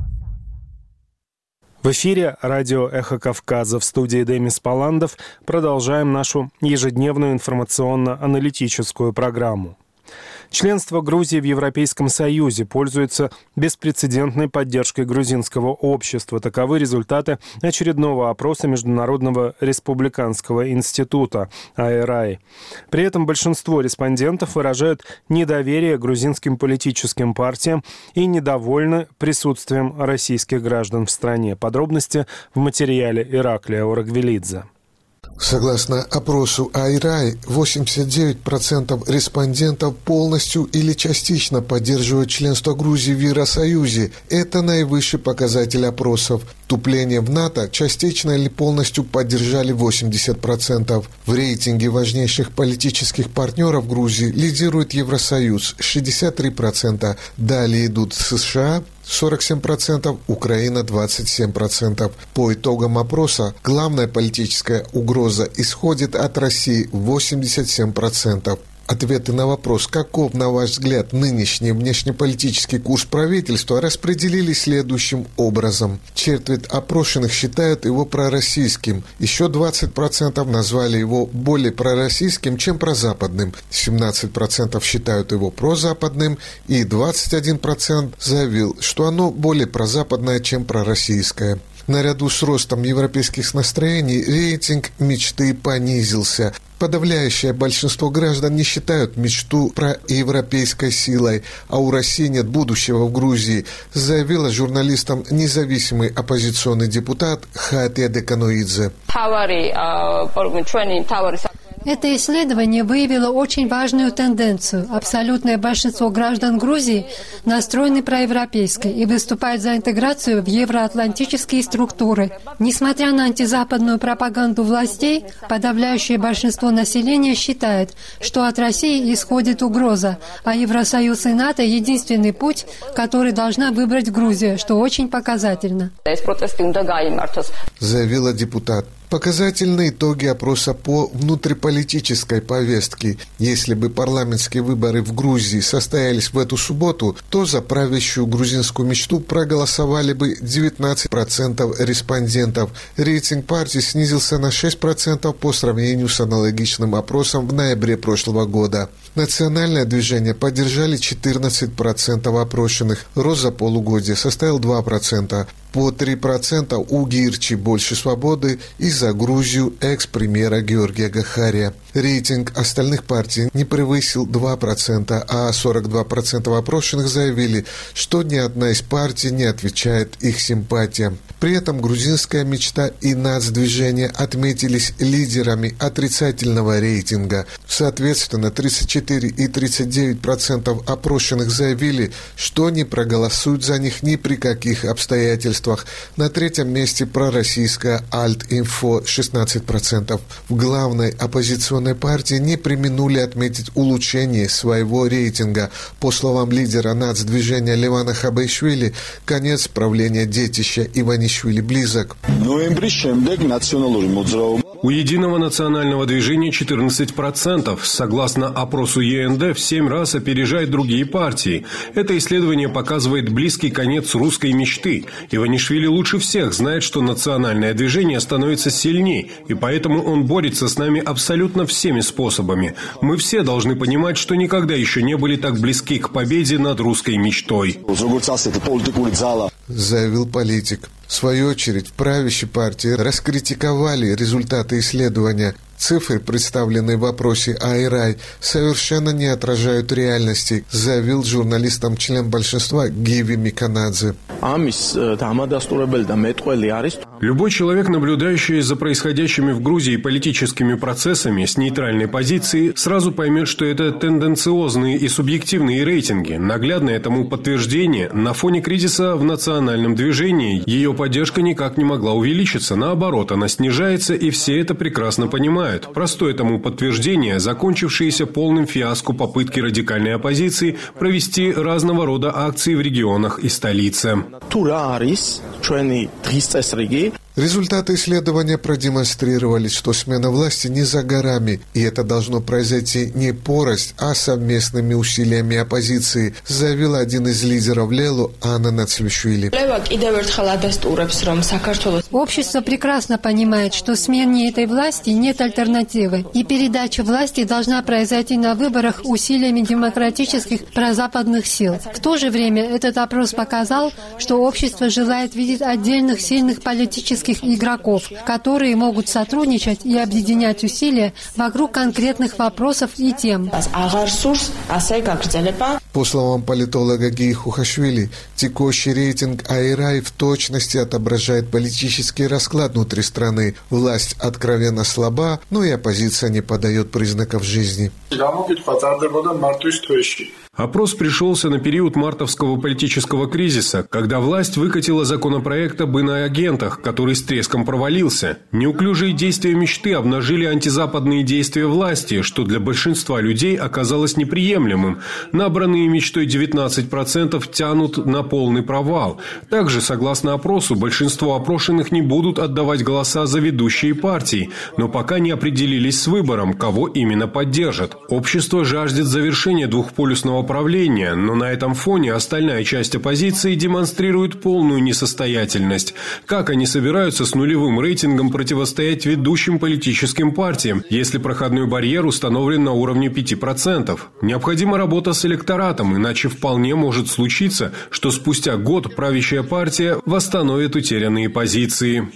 В эфире радио «Эхо Кавказа», в студии Демис Паландов. Продолжаем нашу ежедневную информационно-аналитическую программу. Членство Грузии в Европейском Союзе пользуется беспрецедентной поддержкой грузинского общества. Таковы результаты очередного опроса Международного республиканского института АЭРАИ. При этом большинство респондентов выражают недоверие грузинским политическим партиям и недовольны присутствием российских граждан в стране. Подробности в материале Ираклия Орагвелидзе. Согласно опросу АЭРАИ, 89% респондентов полностью или частично поддерживают членство Грузии в Евросоюзе. Это наивысший показатель опросов. Вступление в НАТО частично или полностью поддержали 80%. В рейтинге важнейших политических партнеров Грузии лидирует Евросоюз – 63%. Далее идут США – 47%, Украина 27%. По итогам опроса главная политическая угроза исходит от России 87%. Ответы на вопрос, каков, на ваш взгляд, нынешний внешнеполитический курс правительства, распределились следующим образом. Четверть опрошенных считают его пророссийским. Еще 20% назвали его более пророссийским, чем прозападным. 17% считают его прозападным. И 21% заявил, что оно более прозападное, чем пророссийское. Наряду с ростом европейских настроений рейтинг мечты понизился. Подавляющее большинство граждан не считают мечту проевропейской силой, а у России нет будущего в Грузии, заявила журналистам независимый оппозиционный депутат Хатия Деканоидзе. Это исследование выявило очень важную тенденцию. Абсолютное большинство граждан Грузии настроены проевропейски и выступают за интеграцию в евроатлантические структуры. Несмотря на антизападную пропаганду властей, подавляющее большинство населения считает, что от России исходит угроза, а Евросоюз и НАТО – единственный путь, который должна выбрать Грузия, что очень показательно. Заявила депутат. Показательные итоги опроса по внутриполитической повестке. Если бы парламентские выборы в Грузии состоялись в эту субботу, то за правящую грузинскую мечту проголосовали бы 19% респондентов. Рейтинг партии снизился на 6% по сравнению с аналогичным опросом в ноябре прошлого года. Национальное движение поддержали 14% опрошенных. Рост за полугодие составил 2%. По 3% у Гирчи «Больше свободы» и за Грузию экс-премьера Георгия Гахария. Рейтинг остальных партий не превысил 2%, а 42% опрошенных заявили, что ни одна из партий не отвечает их симпатиям. При этом грузинская мечта и нацдвижение отметились лидерами отрицательного рейтинга. Соответственно, 34 и 39% опрошенных заявили, что не проголосуют за них ни при каких обстоятельствах. На третьем месте пророссийская Альт-Инфо 16%. В главной оппозиционной партии не преминули отметить улучшение своего рейтинга. По словам лидера нацдвижения Левана Хабайшвили, конец правления детища Иванишвили близок. У Единого национального движения 14%. Согласно опросу ЕНД, в 7 раз опережает другие партии. Это исследование показывает близкий конец русской мечты. Иванишвили лучше всех знает, что национальное движение становится сильнее, и поэтому он борется с нами абсолютно всеми способами. Мы все должны понимать, что никогда еще не были так близки к победе над русской мечтой. Заявил политик. В свою очередь, в правящей партии раскритиковали результаты исследования. Цифры, представленные в опросе АЭРАИ, совершенно не отражают реальности, заявил журналистам член большинства Гиви Миканадзе. Любой человек, наблюдающий за происходящими в Грузии политическими процессами с нейтральной позиции, сразу поймет, что это тенденциозные и субъективные рейтинги. Наглядное тому подтверждение: на фоне кризиса в национальном движении ее поддержка никак не могла увеличиться. Наоборот, она снижается, и все это прекрасно понимают. Простое тому подтверждение – закончившиеся полным фиаско попытки радикальной оппозиции провести разного рода акции в регионах и столице. Результаты исследования продемонстрировали, что смена власти не за горами, и это должно произойти не порознь, а совместными усилиями оппозиции, заявил один из лидеров Лелу Анна Нацвишвили. Общество прекрасно понимает, что смене этой власти нет альтернативы, и передача власти должна произойти на выборах усилиями демократических прозападных сил. В то же время этот опрос показал, что общество желает видеть отдельных сильных политических игроков, которые могут сотрудничать и объединять усилия вокруг конкретных вопросов и тем. По словам политолога Гии Хухашвили, текущий рейтинг Айрай в точности отображает политический расклад внутри страны. Власть откровенно слаба, но и оппозиция не подает признаков жизни. Опрос пришелся на период мартовского политического кризиса, когда власть выкатила законопроект об иноагентах, который с треском провалился. Неуклюжие действия мечты обнажили антизападные действия власти, что для большинства людей оказалось неприемлемым. Набранные мечтой 19% тянут на полный провал. Также, согласно опросу, большинство опрошенных не будут отдавать голоса за ведущие партии, но пока не определились с выбором, кого именно поддержат. Общество жаждет завершения двухполюсного правления, но на этом фоне остальная часть оппозиции демонстрирует полную несостоятельность. Как они собираются с нулевым рейтингом противостоять ведущим политическим партиям, если проходной барьер установлен на уровне 5%? Необходима работа с электоратом, иначе вполне может случиться, что спустя год правящая партия восстановит утерянные позиции.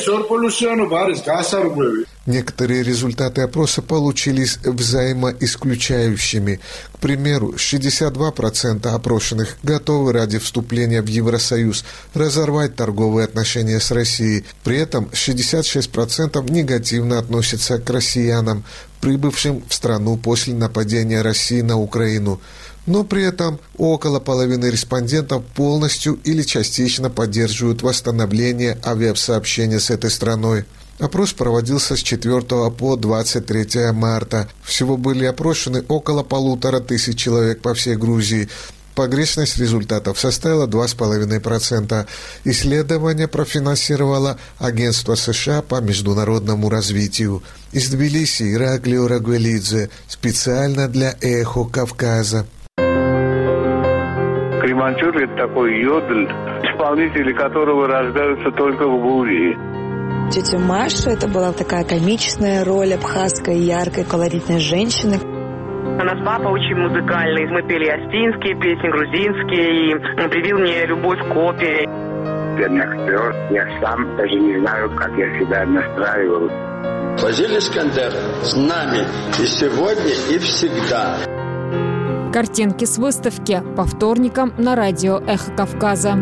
Некоторые результаты опроса получились взаимоисключающими. К примеру, 62% опрошенных готовы ради вступления в Евросоюз разорвать торговые отношения с Россией. При этом 66% негативно относятся к россиянам, прибывшим в страну после нападения России на Украину. Но при этом около половины респондентов полностью или частично поддерживают восстановление авиасообщения с этой страной. Опрос проводился с 4 по 23 марта. Всего были опрошены около 1500 человек по всей Грузии. Погрешность результатов составила 2,5%. Исследование профинансировало Агентство США по международному развитию. Из Тбилиси Ираклио Рагвелидзе специально для «Эхо Кавказа». Креманчур – это такой йодль, исполнители которого рождаются только в Грузии. Тетя Маша – это была такая комичная роль абхазской, яркой, колоритной женщины. У нас папа очень музыкальный. Мы пели астинские песни, грузинские, и он привил мне любовь к опере. Актер, я сам даже не знаю, как я себя настраивал. Василий Искандер с нами и сегодня, и всегда. Картинки с выставки по вторникам на радио «Эхо Кавказа».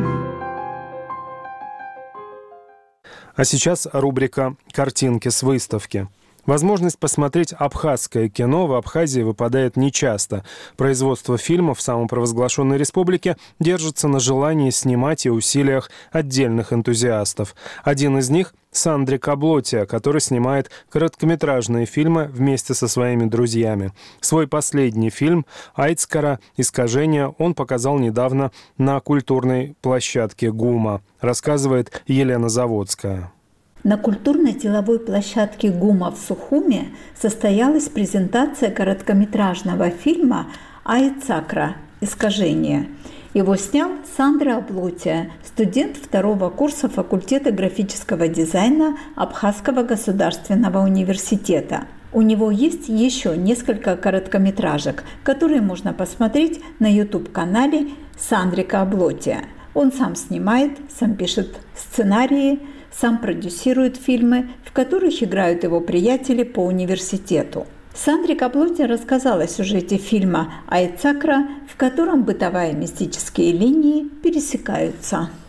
А сейчас рубрика «Картинки с выставки». Возможность посмотреть абхазское кино в Абхазии выпадает нечасто. Производство фильмов в самопровозглашенной республике держится на желании снимать и усилиях отдельных энтузиастов. Один из них – Сандрик Аблотия, который снимает короткометражные фильмы вместе со своими друзьями. Свой последний фильм «Айцкара. Искажение» он показал недавно на культурной площадке ГУМа, рассказывает Елена Заводская. На культурно-деловой площадке ГУМа в Сухуме состоялась презентация короткометражного фильма «Айцкара. Искажение». Его снял Сандра Аблотия, студент второго курса факультета графического дизайна Абхазского государственного университета. У него есть еще несколько короткометражек, которые можно посмотреть на YouTube-канале Сандрика Аблотия. Он сам снимает, сам пишет сценарии, сам продюсирует фильмы, в которых играют его приятели по университету. Сандрик Аблотия рассказал о сюжете фильма «Айцкара», в котором бытовая и мистические линии пересекаются.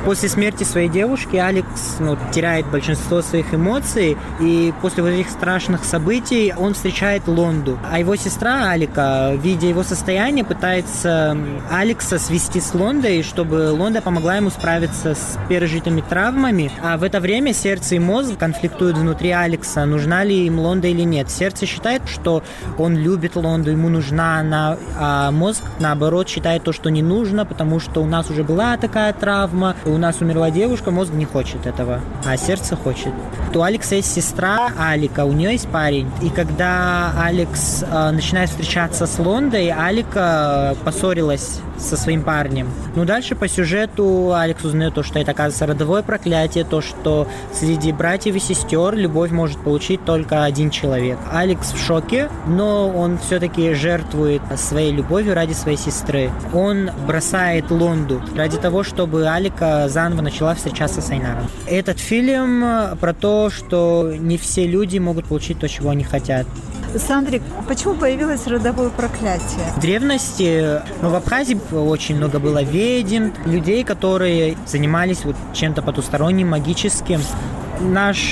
После смерти своей девушки Алекс теряет большинство своих эмоций, и после вот этих страшных событий он встречает Лонду. А его сестра Алика, видя его состояние, пытается Алекса свести с Лондой, чтобы Лонда помогла ему справиться с пережитыми травмами. А в это время сердце и мозг конфликтуют внутри Алекса, нужна ли им Лонда или нет. Сердце считает, что он любит Лонду, ему нужна она, а мозг, наоборот, считает то, что не нужно, потому что у нас уже была такая травма, у нас умерла девушка, мозг не хочет этого, а сердце хочет. У Алекса есть сестра Алика, у нее есть парень. И когда Алекс начинает встречаться с Лондой, Алика поссорилась со своим парнем. Дальше по сюжету Алекс узнает то, что это, оказывается, родовое проклятие, то, что среди братьев и сестер любовь может получить только один человек. Алекс в шоке, но он все-таки жертвует своей любовью ради своей сестры. Он бросает Лонду ради того, чтобы Алика заново начала встречаться с Айнаром. Этот фильм про то, что не все люди могут получить то, чего они хотят. Сандрик, почему появилось родовое проклятие? В древности, в Абхазии очень много было ведьм, людей, которые занимались чем-то потусторонним, магическим. Наш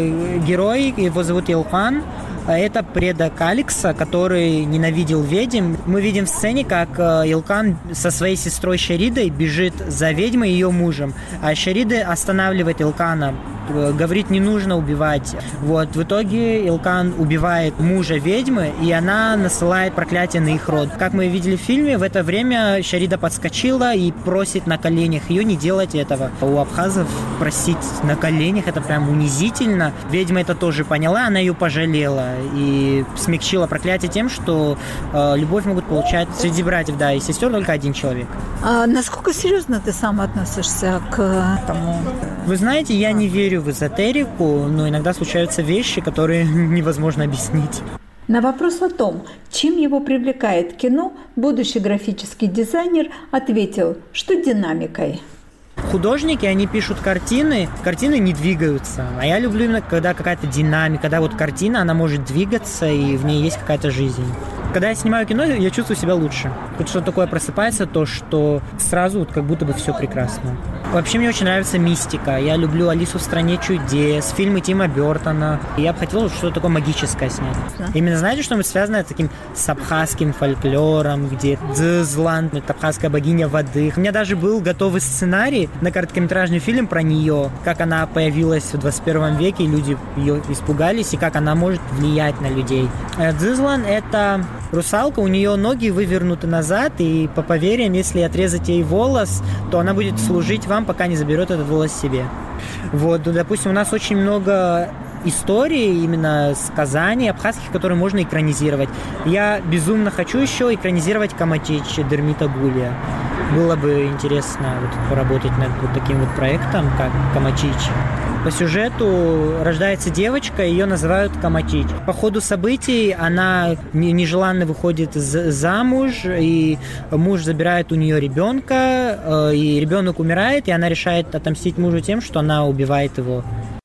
герой, его зовут Илхан, это предок Алекса, который ненавидел ведьм. Мы видим в сцене, как Илкан со своей сестрой Шаридой бежит за ведьмой и ее мужем. А Шарида останавливает Илкана, говорит, не нужно убивать. В итоге Илкан убивает мужа ведьмы, и она насылает проклятие на их род. Как мы видели в фильме, в это время Шарида подскочила и просит на коленях ее не делать этого. У абхазов просить на коленях — это прям унизительно. Ведьма это тоже поняла, она ее пожалела и смягчила проклятие тем, что любовь могут получать среди братьев, и сестер только один человек. А насколько серьезно ты сам относишься к тому? Вы знаете, я не верю в эзотерику, но иногда случаются вещи, которые невозможно объяснить. На вопрос о том, чем его привлекает кино, будущий графический дизайнер ответил, что динамикой. Художники, они пишут картины не двигаются. А я люблю именно, когда какая-то динамика, когда картина, она может двигаться, и в ней есть какая-то жизнь. Когда я снимаю кино, я чувствую себя лучше. Тут что-то такое просыпается, то, что сразу как будто бы все прекрасно. Вообще мне очень нравится мистика. Я люблю «Алису в стране чудес», фильмы Тима Бёртона. Я бы хотел что-то такое магическое снять. Именно, знаете, что-нибудь связанное с абхазским фольклором, где Дзызлан, это абхазская богиня воды. У меня даже был готовый сценарий на короткометражный фильм про нее, как она появилась в 21 веке, люди ее испугались, и как она может влиять на людей. Дзызлан — это русалка, у нее ноги вывернуты назад, и по поверьям, если отрезать ей волос, то она будет служить вам, пока не заберет этот волос себе. Допустим, у нас очень много историй, именно сказаний абхазских, которые можно экранизировать. Я безумно хочу еще экранизировать Камачич Дермита Гулия. Было бы интересно поработать над таким проектом, как Камачич. По сюжету рождается девочка, ее называют Камачич. По ходу событий она нежеланно выходит замуж, и муж забирает у нее ребенка, и ребенок умирает, и она решает отомстить мужу тем, что она убивает его.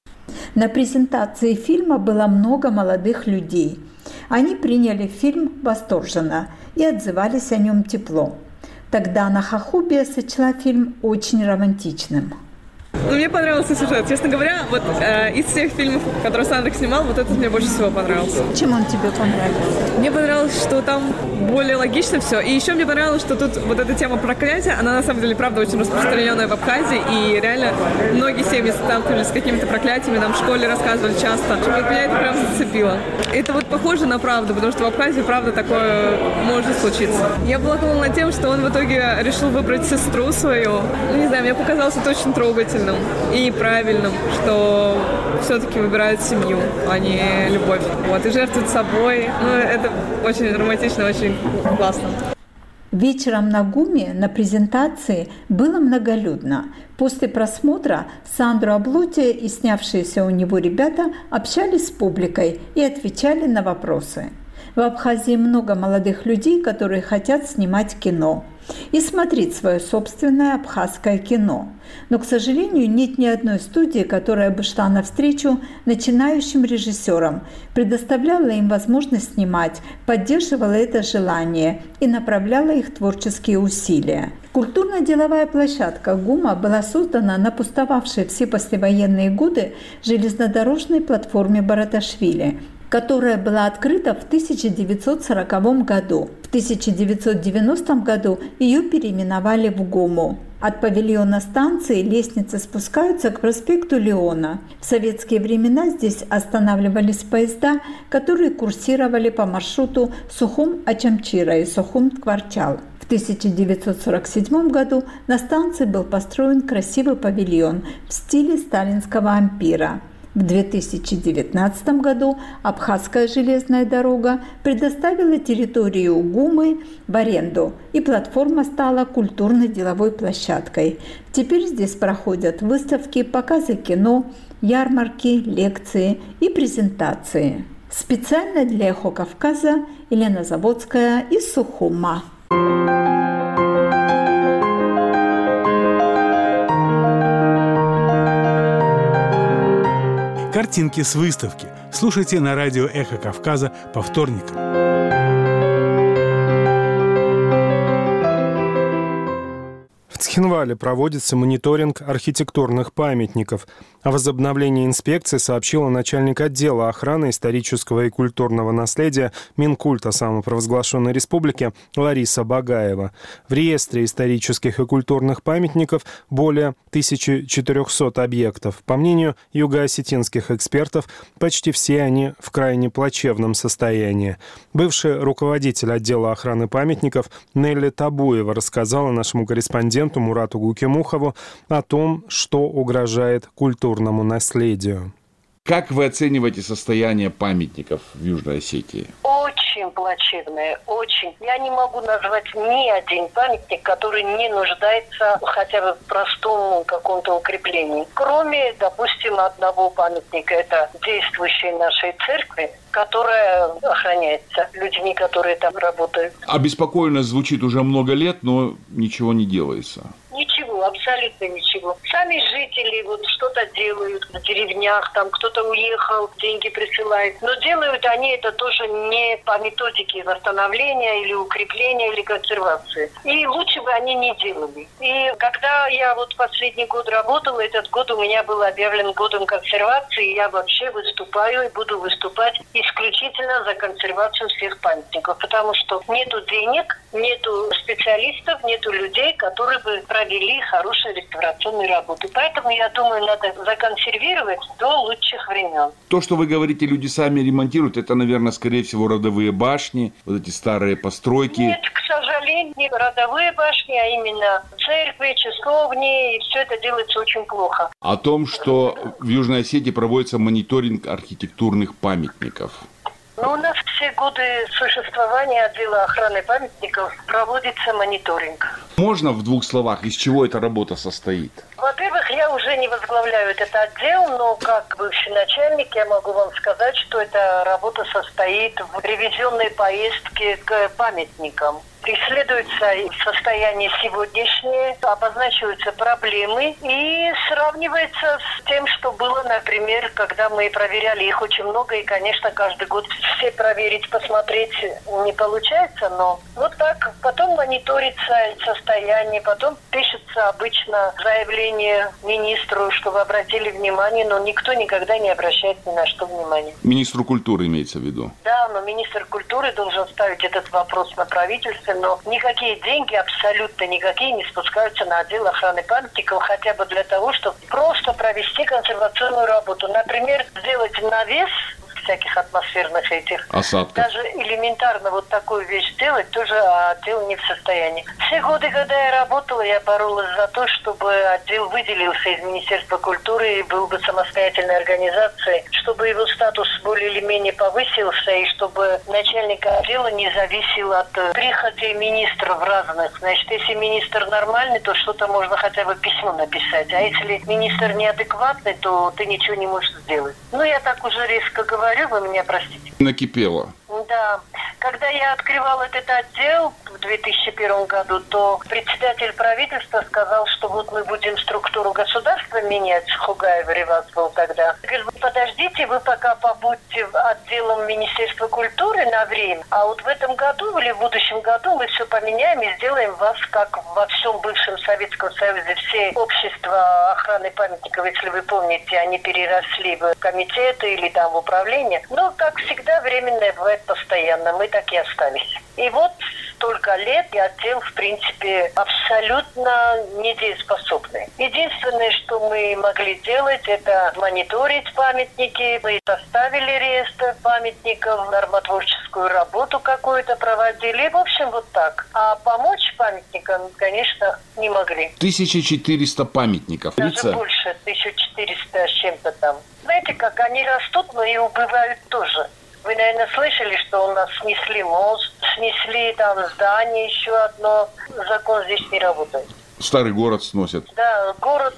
На презентации фильма было много молодых людей. Они приняли фильм восторженно и отзывались о нем тепло. Тогда Нахахубия сочла фильм очень романтичным. Мне понравился сюжет. Честно говоря, из всех фильмов, которые Сандрик снимал, этот мне больше всего понравился. Чем он тебе понравился? Мне понравилось, что там более логично все. И еще мне понравилось, что тут эта тема проклятия, она на самом деле, правда, очень распространенная в Абхазии. И реально многие семьи сталкивались с какими-то проклятиями, нам в школе рассказывали часто. Меня это прям зацепило. Это похоже на правду, потому что в Абхазии, правда, такое может случиться. Я была над тем, что он в итоге решил выбрать сестру свою. Не знаю, мне показалось это очень трогательным и правильным, что все-таки выбирают семью, а не любовь. И жертвуют собой. Это очень романтично, очень классно. Вечером на ГУМе на презентации было многолюдно. После просмотра Сандро Аблути и снявшиеся у него ребята общались с публикой и отвечали на вопросы. В Абхазии много молодых людей, которые хотят снимать кино. и смотреть свое собственное абхазское кино. Но, к сожалению, нет ни одной студии, которая бы шла навстречу начинающим режиссерам, предоставляла им возможность снимать, поддерживала это желание и направляла их творческие усилия. Культурно-деловая площадка ГУМа была создана на пустовавшей все послевоенные годы железнодорожной платформе Бараташвили, которая была открыта в 1940 году. В 1990 году ее переименовали в ГУМу. От павильона станции лестницы спускаются к проспекту Леона. В советские времена здесь останавливались поезда, которые курсировали по маршруту Сухум-Ачамчира и Сухум-Ткварчал. В 1947 году на станции был построен красивый павильон в стиле сталинского ампира. В 2019 году Абхазская железная дорога предоставила территорию ГУМы в аренду, и платформа стала культурно-деловой площадкой. Теперь здесь проходят выставки, показы кино, ярмарки, лекции и презентации. Специально для «Эхо Кавказа» Елена Заводская из Сухума. Картинки с выставки. Слушайте на радио «Эхо Кавказа» по вторникам. В Цхинвале проводится мониторинг архитектурных памятников. О возобновлении инспекции сообщила начальник отдела охраны исторического и культурного наследия Минкульта самопровозглашенной республики Лариса Багаева. В реестре исторических и культурных памятников более 1400 объектов. По мнению юго-осетинских экспертов, почти все они в крайне плачевном состоянии. Бывший руководитель отдела охраны памятников Нелли Табуева рассказала нашему корреспонденту Мурату Гукемухову о том, что угрожает культурному наследию. Как вы оцениваете состояние памятников в Южной Осетии? Очень плачевное, очень. Я не могу назвать ни один памятник, который не нуждается хотя бы в простом каком-то укреплении. Кроме, допустим, одного памятника, это действующей нашей церкви, которая охраняется людьми, которые там работают. Обеспокоенность звучит уже много лет, но ничего не делается. Ничего, абсолютно ничего. Сами жители вот что-то делают в деревнях, там кто-то уехал, деньги присылает. Но делают они это тоже не по методике восстановления или укрепления или консервации. И лучше бы они не делали. И когда я вот последний год работала, этот год у меня был объявлен годом консервации, и я вообще выступаю и буду выступать исключительно за консервацию всех памятников. Потому что нету денег, нету специалистов, нету людей, которые бы провели хорошие реставрационные работы. Поэтому, я думаю, надо законсервировать до лучших времен. То, что вы говорите, люди сами ремонтируют, это, наверное, скорее всего, родовые башни, вот эти старые постройки. Нет, к сожалению, не родовые башни, а именно церкви, часовни, и все это делается очень плохо. О том, что в Южной Осетии проводится мониторинг архитектурных памятников. Но у нас все годы существования отдела охраны памятников проводится мониторинг. Можно в двух словах, из чего эта работа состоит? Во-первых, я уже не возглавляю этот отдел, но как бывший начальник я могу вам сказать, что эта работа состоит в ревизионной поездке к памятникам. Исследуется состояние сегодняшнее, обозначиваются проблемы и сравнивается с тем, что было, например, когда мы проверяли, их очень много, и, конечно, каждый год все проверить, посмотреть не получается, но вот так. Потом мониторится состояние, потом пишется обычно заявление министру, чтобы обратили внимание, но никто никогда не обращает ни на что внимания. Министру культуры имеется в виду? Да, но министр культуры должен ставить этот вопрос на правительство, но никакие деньги, абсолютно никакие, не спускаются на отдел охраны памятников, хотя бы для того, чтобы просто провести консервационную работу. Например, сделать навес всяких атмосферных этих осадков. Даже элементарно вот такую вещь сделать тоже отдел не в состоянии. Все годы, когда я работала, я боролась за то, чтобы отдел выделился из Министерства культуры и был бы самостоятельной организацией, чтобы его статус более или менее повысился, и чтобы начальник отдела не зависел от прихоти министров разных. Значит, если министр нормальный, то что-то можно хотя бы письмо написать. А если министр неадекватный, то ты ничего не можешь сделать. Ну, я так уже резко говорю, вы меня простите. Накипело. Да. Когда я открывал этот отдел в 2001 году, то председатель правительства сказал, что вот мы будем структуру государства менять. Хугаев Реваз был тогда. Говорит, подождите, вы пока побудьте отделом Министерства культуры на время, а вот в этом году или в будущем году мы все поменяем и сделаем вас, как во всем бывшем Советском Союзе, все общества охраны памятников, если вы помните, они переросли в комитеты или там в управление. Но, как всегда, временное бывает постоянно. Мы так и остались. И вот столько лет и отдел, в принципе, абсолютно недееспособный. Единственное, что мы могли делать, это мониторить памятники. Мы составили реестр памятников, нормотворческую работу какую-то проводили. И, в общем, вот так. А помочь памятникам, конечно, не могли. 1400 памятников. Даже больше, 1400 с чем-то там. Знаете, как они растут, но и убывают тоже. Вы, наверное, слышали, что у нас снесли мост, снесли там здание еще одно. Закон здесь не работает. Старый город сносят. Да,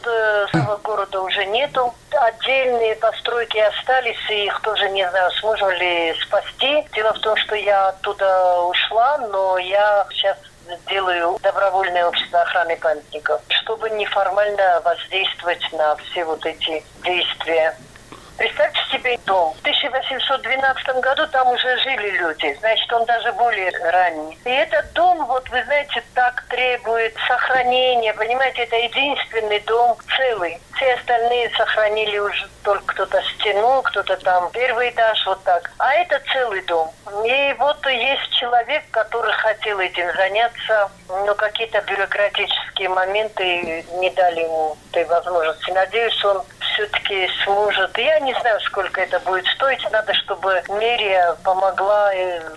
города уже нету. Отдельные постройки остались, и их тоже не знаю, сможем ли спасти. Дело в том, что я оттуда ушла, но я сейчас делаю добровольное общество охраны памятников, чтобы неформально воздействовать на все вот эти действия. Представьте себе дом. В 1812 году там уже жили люди. Значит, он даже более ранний. И этот дом, вот вы знаете, так требует сохранения. Понимаете, это единственный дом целый. Все остальные сохранили уже только кто-то стену, кто-то там первый этаж, вот так. А это целый дом. И вот есть человек, который хотел этим заняться, но какие-то бюрократические моменты не дали ему этой возможности. Надеюсь, он все-таки сможет. Я не знаю, сколько это будет стоить. Надо, чтобы мэрия помогла.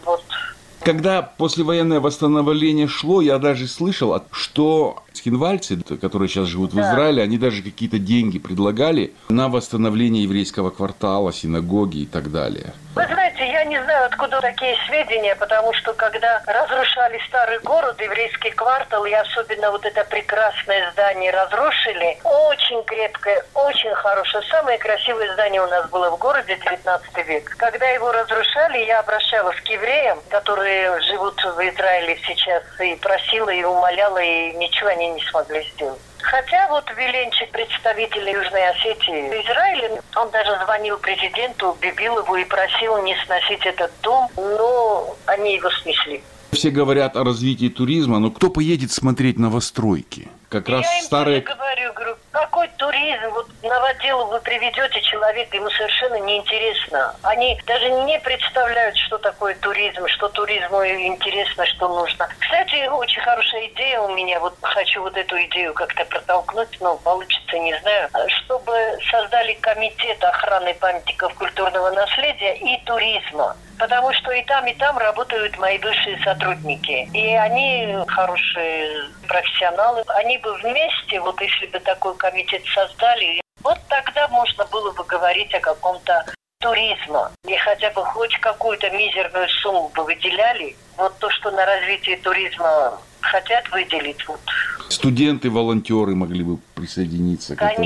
Когда послевоенное восстановление шло, я даже слышал, что схинвальцы, которые сейчас живут в Израиле, они даже какие-то деньги предлагали на восстановление еврейского квартала, синагоги и так далее. Вы знаете, я не знаю, откуда такие сведения, потому что когда разрушали старый город, еврейский квартал, и особенно вот это прекрасное здание разрушили, очень крепкое, очень хорошее, самое красивое здание у нас было в городе, 19 век. Когда его разрушали, я обращалась к евреям, которые живут в Израиле сейчас, и просила, и умоляла, и ничего они не смогли сделать. Хотя вот Веленчик, представитель Южной Осетии в Израиле, он даже звонил президенту Бибилову и просил не сносить этот дом, но они его снесли. Все говорят о развитии туризма, но кто поедет смотреть новостройки? Как раз я им старые... говорю, какой туризм? Вот новоделу вы приведете человека, ему совершенно неинтересно. Они даже не представляют, что такое туризм, что туризму интересно, что нужно. Кстати, очень хорошая идея у меня, вот хочу вот эту идею как-то протолкнуть, но получится, не знаю, чтобы создали комитет охраны памятников культурного наследия и туризма. Потому что и там работают мои бывшие сотрудники. И они хорошие профессионалы. Они бы вместе, вот если бы такой комитет создали, вот тогда можно было бы говорить о каком-то туризме. И хотя бы хоть какую-то мизерную сумму бы выделяли. Вот то, что на развитие туризма хотят выделить. Вот. Студенты, волонтеры могли бы присоединиться к этому.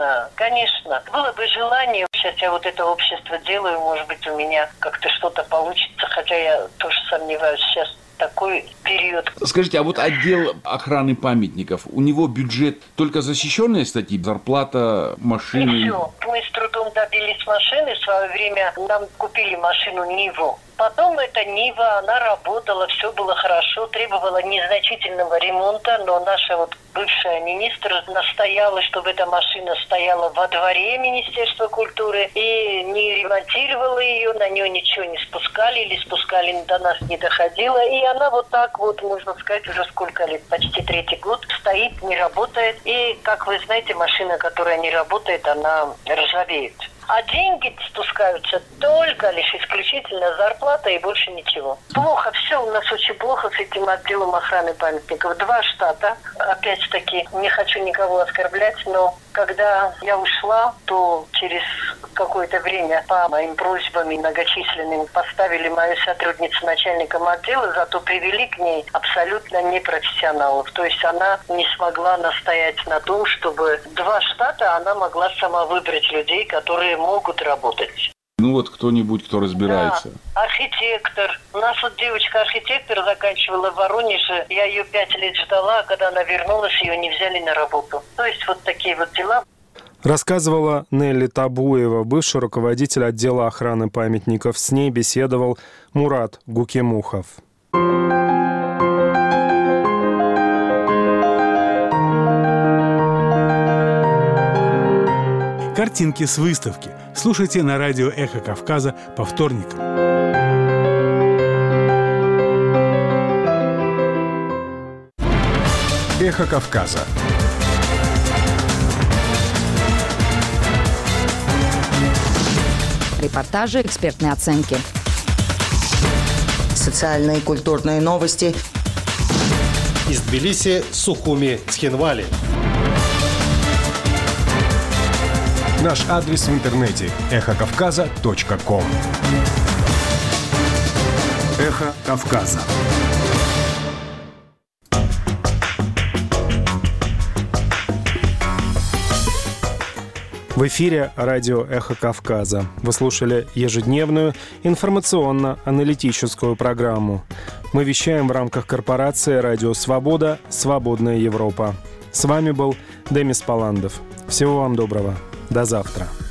Конечно. Было бы желание. Сейчас я вот это общество делаю, может быть, у меня как-то что-то получится, хотя я тоже сомневаюсь, сейчас такой период. Скажите, а вот отдел охраны памятников, у него бюджет только защищенные статьи, зарплата, машины? И все. Мы с трудом добились машины, в свое время нам купили машину Ниву. Потом эта Нива, она работала, все было хорошо, требовала незначительного ремонта, но наша вот бывшая министр настояла, чтобы эта машина стояла во дворе Министерства культуры и не ремонтировала ее, на нее ничего не спускали или спускали, до нас не доходило. И она вот так вот, можно сказать, уже сколько лет, почти 3-й год, стоит, не работает. И, как вы знаете, машина, которая не работает, она ржавеет. А деньги спускаются только лишь исключительно зарплата и больше ничего. Плохо, все у нас очень плохо с этим отделом охраны памятников. 2 штата, опять-таки, не хочу никого оскорблять, но когда я ушла, то через какое-то время по моим просьбам и многочисленным поставили мою сотрудницу начальником отдела, зато привели к ней абсолютно непрофессионалов. То есть она не смогла настоять на том, чтобы 2 штата она могла сама выбрать людей, которые могут работать. вот кто-нибудь, кто разбирается. Да, архитектор. У нас вот девочка-архитектор заканчивала в Воронеже. Я ее 5 лет ждала, а когда она вернулась, ее не взяли на работу. То есть вот такие вот дела. Рассказывала Нелли Табуева, бывший руководитель отдела охраны памятников. С ней беседовал Мурат Гукемухов. Картинки с выставки слушайте на радио «Эхо Кавказа» по вторникам. «Эхо Кавказа». Репортажи, экспертные оценки. Социальные и культурные новости. Из Тбилиси, Сухуми, Цхинвали. Наш адрес в интернете – эхокавказа.ком. «Эхо Кавказа». В эфире радио «Эхо Кавказа». Вы слушали ежедневную информационно-аналитическую программу. Мы вещаем в рамках корпорации «Радио Свобода. Свободная Европа». С вами был Демис Паландов. Всего вам доброго. До завтра.